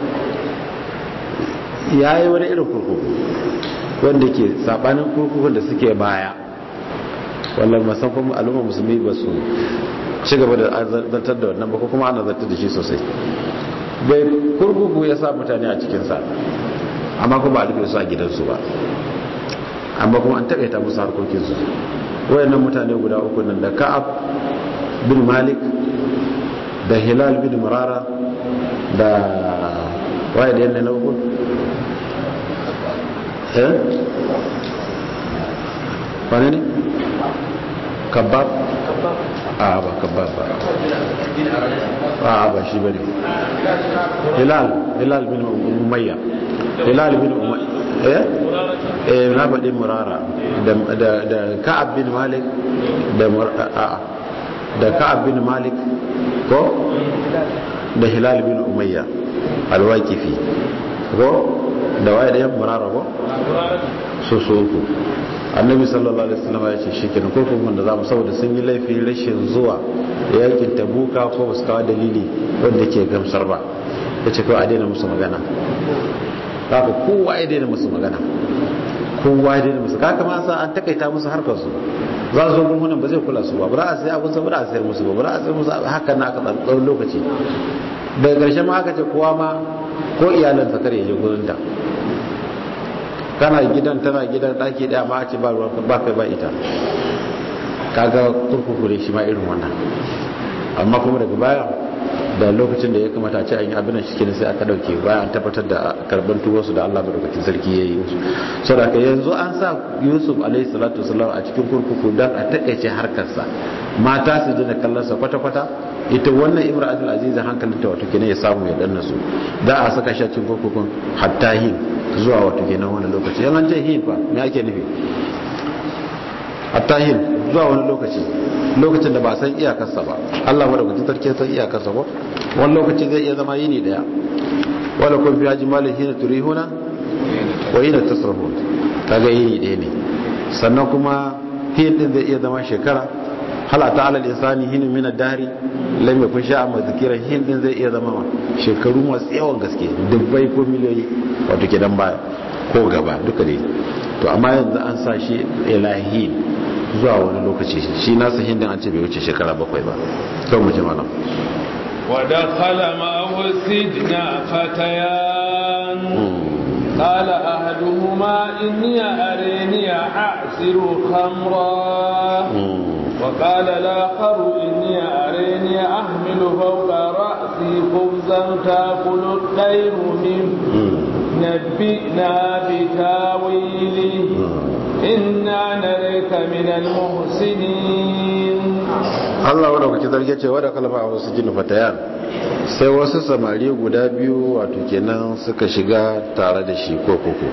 ya yi wani irin kurkuku wanda ke sabanin kurkukun da suke baya wallan masafin al'umma musulmi ba su ci gaba da zartar da wannan ba ko kuma ana zartar da shi sosai. Bai kurkuku ya sa mutane a cikinsa amma kuma a rufe su a gidansu ba, amma kuma an taƙaita musu harkokinsu. Wayannan mutane guda uku nan da Ka'ab bin Malik da Hilal bin Murara da waye da yanne na uku eh wane ne Kabbab a ba Kabbab ba a ba shi bane Hilal Hilal bin Umayya Hilal bin Umayya eh eh na faɗi Murara da da Ka'ab bin Malik da a da Ka'ab bin Malik ko da Hilal bin Umayya al-Waqifi ko da waye da Murara ko so so ku Annabi sallallahu alaihi wasallam ya ce shikenan ko kuma da zamu saboda sun yi laifi rashin zuwa yakin Tabuka ko ba su kawo dalili wanda ke gamsar ba yace ko a daina musu magana haka kowa ya daina musu magana kowa ya daina musu kaka ma sa an takaita musu harkar su za su zo gurgunan ba zai kula su ba ba a sai abun sa ba a sayar musu ba ba a sayar musu haka na aka tsawon lokaci daga ƙarshe ma aka ce kowa ma ko iyalansa kare ya je gurinta kana gidan tana gidan daki daya ma a ce ba ruwa ba kai ba ita kaga kurkuku ne shi ma irin wannan. Amma kuma daga baya da lokacin da ya kamata a ce an yi abin shi kenan sai aka dauke bayan an tabbatar da karban tuwarsu da Allah madaukakin sarki ya yi musu. Saboda yanzu an sa Yusuf alaihi salatu wasallam a cikin kurkuku dan a takaice harkarsa mata su ji da kallon sa kwata kwata ita wannan Imratul Aziz hankalin ta wato kenan ya samu ya danna su da a saka shi a cikin kurkukun hatta hin zuwa wato kenan wani lokaci yan an ce hin fa me ake nufi hatta hin zuwa wani lokaci lokacin da ba san iyakarsa ba Allah madaukakin sarki san iyakarsa ba wani lokaci zai iya zama yini daya wala kun fi haji malin hina turihuna wa hina tasrafun kaga yini daya ne sannan kuma hin din zai iya zama shekara halata alal insani hin min ad-dari lam yakun sha'a mazkira hin din zai iya zama shekaru masu yawan gaske dubbai ko miliyoyi wato kidan baya ko gaba duka dai to amma yanzu an sa shi ilahi zuwa wani lokaci shi nasa hindin an ce bai wuce shekara bakwai ba to mu ji malam wa dakhala ma'ahu sijna fatayan قال أحدهما إني أريني أعصر خمرا وقال الآخر إني أريني أحمل فوق رأسي خبزا تأكل الطير منه نبئنا بتاويله إنا نريك من المحسنين. Allah wadda kuke zarge cewa da kalma a wasu jini fatayan sai wasu samari guda biyu wato kenan suka shiga tare da shi kurkuku.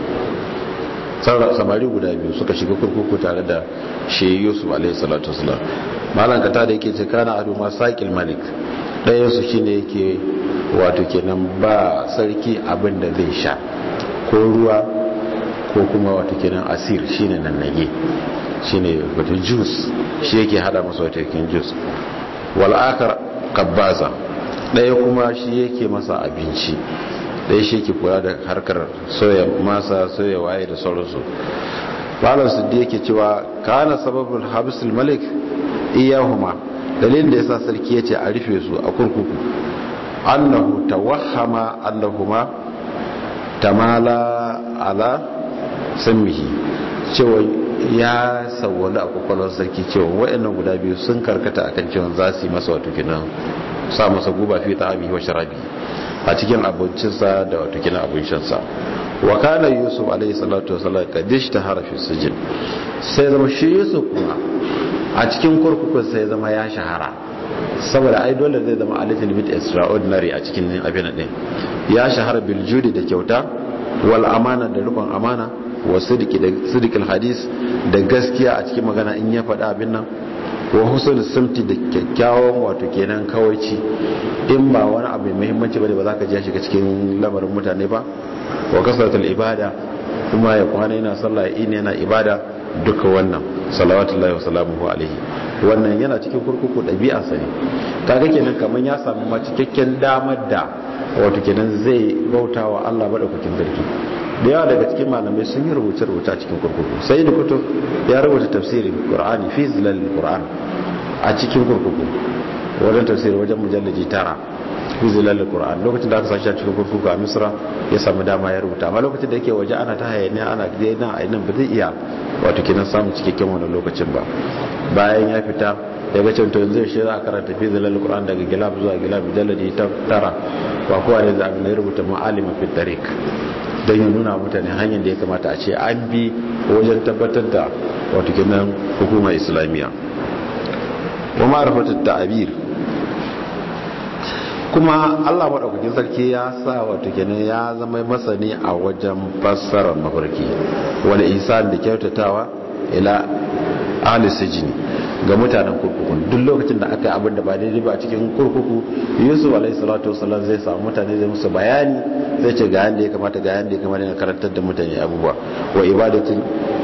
Samari guda biyu suka shiga kurkuku tare da shi Yusuf alaihi salatu wasalam. Malan kata da yake ce kana adu masakil malik ɗayan su shine yake wato kenan ba sarki abin da zai sha ko ruwa ko kuma wato kenan asir shine nan nage shine wato juice shi yake hada masa wato kenan juice wal akhar qabbaza daya kuma shi yake masa abinci daya shi yake kula da harkar soya masa soya waye da sauransu. Malam Siddi yake cewa kana sababul habsul malik iyahuma dalilin da yasa sarki yace a rufe su a kurkuku annahu tawahhama annahuma tamala ala sammihi cewa ya sawwala a kwakwalwar sarki cewa waɗannan guda biyu sun karkata akan cewa za su yi masa wato kinan sa masa guba fi ta'ami wa sharabi a cikin abincinsa da wato kinan abincinsa. wa kana yusuf alayhi salatu wasallam kadish ta harafi sujin sai zama shi yusuf kuma a cikin kurkukun sai zama ya shahara saboda ai dole zai zama a little bit extraordinary a cikin abin din ya shahara bil judi da kyauta wal amana da rikon amana wa sidiki da sidikil hadis da gaskiya a cikin magana in ya faɗa abin nan wa husnul simti da kyakkyawan wato kenan kawaici in ba wani abu mai muhimmanci bane ba za ka ji shiga cikin lamarin mutane ba wa kasratul ibada kuma ya kwana yana sallah ina yana ibada duka wannan salawatullahi wa salamuhu alaihi wannan yana cikin kurkuku dabi'a sani kaga kenan kaman ya samu ma cikakken damar da wato kenan zai bautawa Allah madaukakin sarki. Da yawa daga cikin malamai sun yi rubuce-rubuce a cikin kurkuku. Sai da kuto ya rubuta tafsirin Qur'ani fi zilalil Qur'an a cikin kurkuku wajen tafsiri wajen mujallaji tara fi zilalil Qur'an lokacin da aka sashi a cikin kurkuku a Misra ya samu dama ya rubuta amma lokacin da yake waje ana ta hayaniya ana daina a nan ba zai iya wato kenan samun cikakken wannan lokacin ba. Bayan ya fita ya ga cewa yanzu shi za a karanta fi zilalil Qur'an daga gilab zuwa gilab mujalladi tara ba kowa ne za a rubuta ma'alima fi tariq don yi nuna mutane hanyar da ya kamata a ce an bi wajen tabbatar da wato kenan hukumar islamiyya wa ma'rifatul ta'bir. Kuma Allah madaukakin sarki ya sa wato kenan ya zama masani a wajen fassarar mafarki wal ihsan da kyautatawa ila ahli sijni ga mutanen kurkuku. Duk lokacin da aka yi abin da ba daidai ba a cikin kurkuku Yusuf alaihi salatu wasallam zai samu mutane zai musu bayani zai ce ga yanda ya kamata ga yanda ya kamata ya karantar da mutane abubuwa wa ibadatin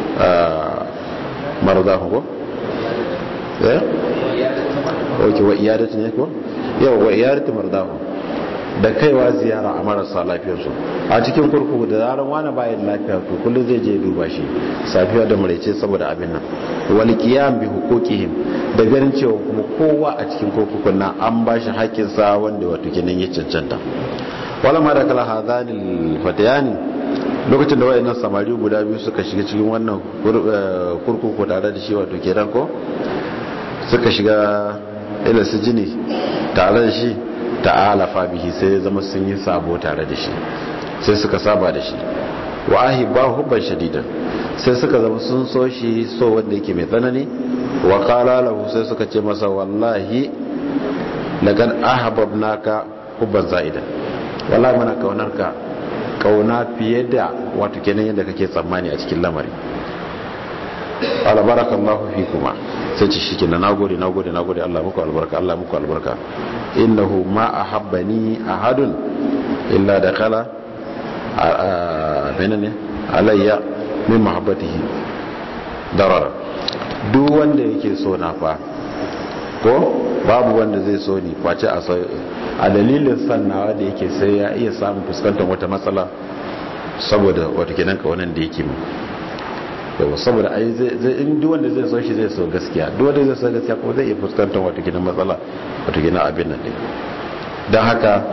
marzahu ko eh oke wa iyadatin ne ko yau wa iyadatin marzahu da kaiwa ziyara a marasa lafiyarsu a cikin kurkuku da zaran wani bayan lafiya to kullum zai je duba shi safiya da maraice saboda abin nan wal qiyam bi huquqihim da ganin cewa kuma kowa a cikin kurkukun nan an bashi haƙƙin sa wanda wato kenan ya cancanta. wala ma da kala hadanil fatayani lokacin da wayannan samari guda biyu suka shiga cikin wannan kurkuku tare da shi wato kenan ko suka shiga ila sijini tare da shi ta'alafa bihi sai ya zama sun yi sabo tare da shi sai suka saba da shi wa ahibba hubban shadidan sai suka zama sun so shi so wanda yake mai tsanani wa qala lahu sai suka ce masa wallahi laqad ahabbnaka hubban za'idan wallahi muna kaunarka kauna fiye da wato kenan yadda kake tsammani a cikin lamari. ala barakallahu fikuma sai ce shike na nagode nagode nagode Allah muku albarka Allah muku albarka innahu ma ahabbani ahadun illa dakhala menene alayya min mahabbatihi darara duk wanda yake so na fa ko babu wanda zai so ni face a a dalilin sannawa da yake sai ya iya samun fuskantar wata matsala saboda wata kenan ka wannan da yake mu yawa saboda ai zai in duk wanda zai so shi zai so gaskiya duk wanda zai so gaskiya ko zai iya fuskantar wata kenan matsala wata kenan abin nan din dan haka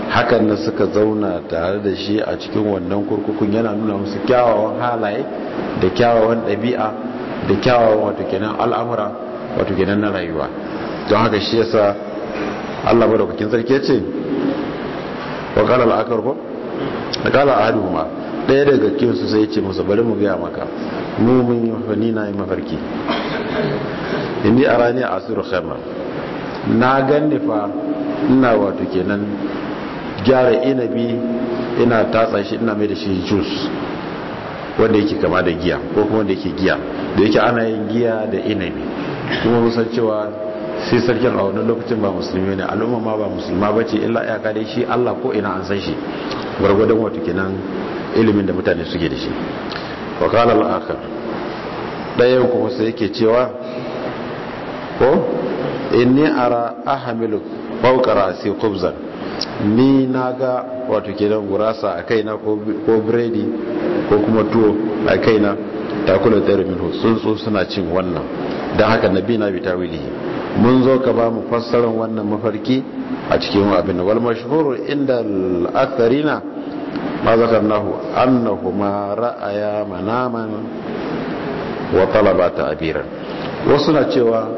hakan na suka zauna tare da shi a cikin wannan kurkukun yana nuna musu kyawawan halaye da kyawawan ɗabi'a da kyawawan wato kenan al'amura wato kenan na rayuwa. don haka shi yasa Allah madaukakin sarki ya ce wa qala al-akar ko qala ahaduhuma daya daga cikin su sai ya ce musu bari mu ga maka mu mun yi fani na yi mafarki inni arani asiru khamra na ganni fa ina wato kenan gyara inabi ina tatsa shi ina mai da shi juice wanda yake kama da giya ko kuma wanda yake giya da yake ana yin giya da inabi kuma musan cewa sai sarkin a wannan lokacin ba musulmi ne, al'umma ma ba musulma bace illa iyaka dai shi Allah ko ina an san shi gwargwadon wato kenan ilimin da mutane suke da shi. wa qala al-akhar dayan kuma sai yake cewa ko inni ara ahmilu fawqa ra'si khubzan, ni naga wato kenan gurasa a kaina ko biredi ko kuma tuwo a kaina takula tare minhu tsuntsu suna cin wannan. dan haka nabi na bi tawili mun zo ka ba mu fassarar wannan mafarki a cikin abin wal mashhur inda al-atharina ma zakarnahu annahuma ra'aya manaman wa talaba ta'biran. wasu na cewa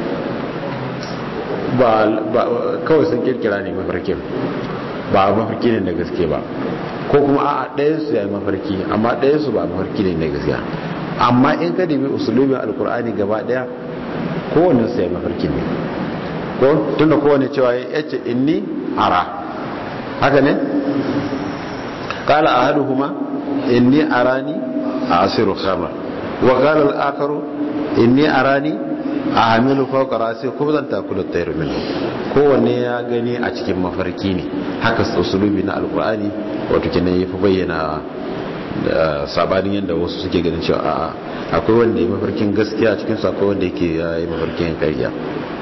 ba kawai sun kirkira ne mafarkin ba mafarki ne da gaske ba, ko kuma a ɗayansu ya yi mafarki amma ɗayansu ba mafarki ne da gaske. amma in ka nemi usulubin alkur'ani gaba ɗaya kowane su ya yi mafarki ne, ko tunda kowane cewa ya ce inni ara haka ne kala a haɗu kuma inni arani a asiru khamar wa kala al'akaru inni arani a hamilu fauka rasi kuma zan takula tayar min. kowanne ya gani a cikin mafarki ne, haka usulubi na alkur'ani wato kenan yafi bayyana da sabanin yadda wasu suke ganin cewa a'a akwai wanda ya mafarkin gaskiya cikin su, akwai wanda yake yi mafarkin ƙarya.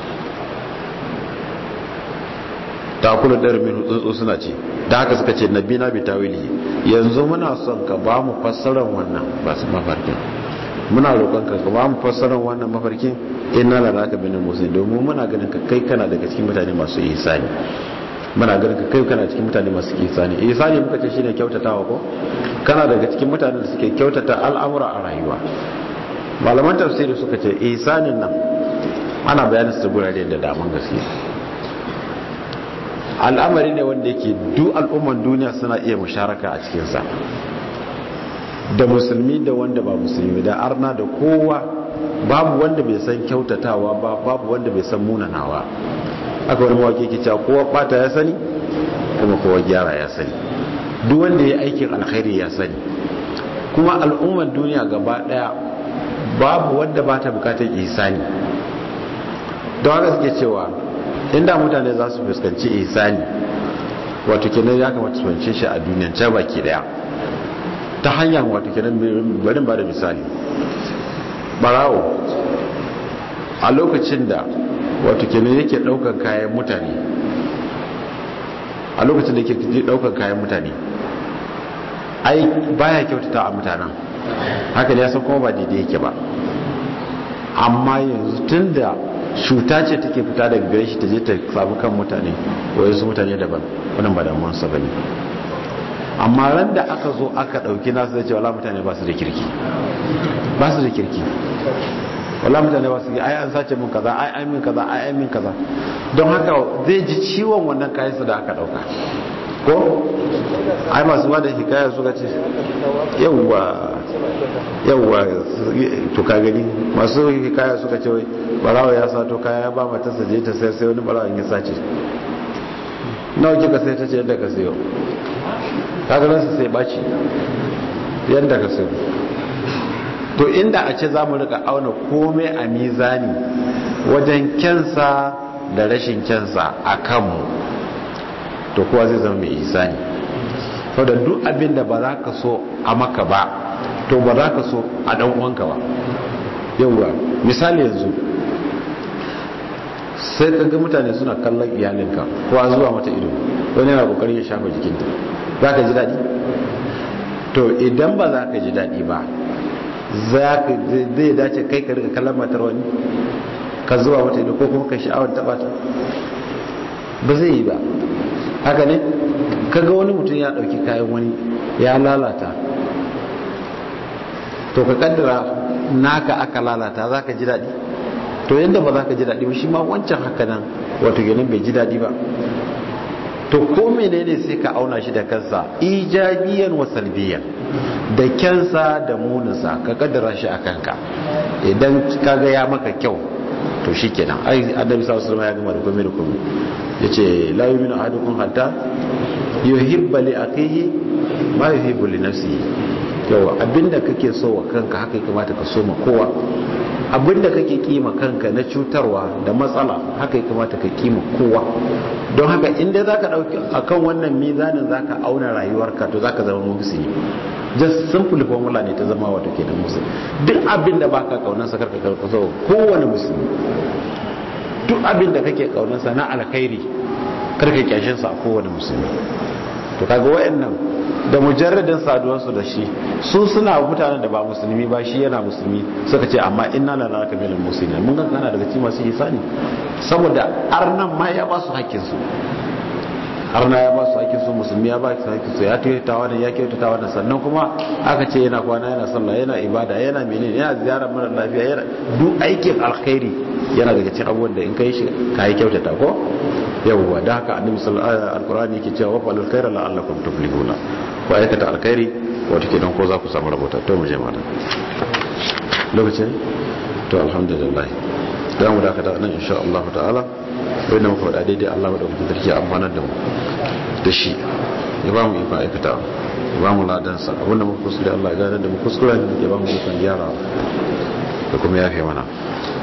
takula tayar min tsuntsu suna ce, da haka suka ce nabi na bi tawili, yanzu muna son ka ba mu fassarar wannan ba su mafarkin, muna roƙon ka ka ba mu fassarar wannan mafarkin inna la raka bin musulmi, domin muna ganin ka kai kana daga cikin mutane masu ihsani, muna ganin ka kai kana cikin mutane masu ihsani. ihsani muka ce shine kyautatawa ko kana daga cikin mutanen da suke kyautata al'amura a rayuwa. malaman tafsiri suka ce ihsanin nan ana bayanin su gurare da daman gaske. al'amari ne wanda yake duk al'umman duniya suna iya musharaka a cikin sa, da musulmi da wanda ba musulmi, da arna da kowa, babu wanda bai san kyautatawa ba, babu wanda bai san munanawa. aka wani mawaki ke cewa kowa bata ya sani kuma kowa gyara ya sani, duk wanda ya aikin alkhairi ya sani. kuma al'ummar duniya gaba daya babu wanda ba ta bukatar ihsani. don haka suke cewa inda mutane za su fuskanci ihsani wato kenan ya kamata su fahimce shi a duniyan ta baki daya ta hanyar wato kenan barin ba da misali. barawo a lokacin da wato kenan yake daukan kayan mutane a lokacin da yake daukan kayan mutane ai baya kyautata a mutanen, haka ne ya san kuma ba daidai yake ba. amma yanzu tunda cuta ce take fita daga gare shi ta je ta samu kan mutane, wai su mutane daban, wannan ba damuwar sa bane. amma ran da aka zo aka dauki nasu da cewa mutane ba su da kirki ba su da kirki wala mutane ba su ai an sace mun kaza ai ai min kaza ai ai min kaza. don haka zai ji ciwon wannan kayan su da aka dauka ko ai masu ba da hikaya suka ce yawwa yawwa to ka gani masu hikaya suka ce wai barawa ya sato kaya ya ba mata saje ta sai sai wani barawa ya sace nawa kika sai ta ce yadda ka sayo, kaga nan sai baci yadda ka sayo. to inda a ce za mu rika auna komai a mizani wajen kyansa da rashin kyansa a kanmu, to kowa zai zama mai isani. sau da duk abin da ba za ka so a maka ba, to ba za ka so a dan uwanka ba. yauwa misali yanzu sai ka ga mutane suna kallon iyalinka kowa zuwa mata ido, wani yana kokarin ya shafa jikinta, za ka ji daɗi? to idan ba za ka ji daɗi ba, zai dace kai ka rika kallon matar wani ka zuwa mata ido ko kuma ka sha'awar taɓa ta? ba zai yi ba. haka ne kaga wani mutum ya dauki kayan wani ya lalata, to ka kaddara naka aka lalata za ka ji daɗi? To yadda ba za ka ji daɗi ba shi ma wancan haka nan wato ganin bai ji daɗi ba. To ko menene sai ka auna shi da kansa ijabiyan wa salbiyan, da kyansa da muninsa ka kaddara shi a kanka. Idan kaga ya maka kyau to shikenan. Ai annabi sallallahu alaihi wasallam ya gama da komai da komai, yace la yu'minu ahadukum hatta yuhibba li akhihi ma yuhibbu li nafsihi. Yawa abinda kake so wa kanka haka ya kamata ka so ma kowa, abinda kake kima kanka na cutarwa da matsala haka ya kamata ka kima kowa. Don haka inda zaka dauki akan wannan mizanin zaka auna rayuwarka to zaka zama musulmi. Just simple formula ne ta zama wato kenan musulmi. Duk abinda baka kaunar sa karka karka so kowane musulmi. Duk abinda kake kaunar sa na alkhairi karka kyashin sa kowane musulmi. To kaga wayannan da mujarradin saduwarsu da shi su suna mutanen da ba musulmi ba, shi yana musulmi, suka ce amma inna lillahi wa inna ilaihi raji'un. Mun ga kana daga cikin masu ihsani, saboda arnan ma ya ba su hakkin su, arna ya ba su hakkin su, musulmi ya ba su hakkin su, ya kyautatawa da ya kyautatawa da sannan kuma aka ce yana kwana yana sallah yana ibada yana menene yana ziyarar mara lafiya yana duk aikin alkhairi yana daga cikin abubuwan da in kai shi kai kyautata ko yawwa. Da haka annabi sallallahu alaihi wasallam alqur'ani yake cewa wa fa'alul khayra la'allakum tuflihuna, ko aikata alkhairi wato kenan ko za ku samu rabota. To mu je mana lokacin to alhamdulillah da mu dakata nan insha Allah ta'ala. Wanda muka faɗa daidai Allah madaukakin sarki amfanar da mu da shi, ya ba mu ikon aikata, ya ba mu ladansa. Abinda muka kuskure Allah ya gane da mu kuskure, ya ba mu ikon gyara da kuma yafe mana.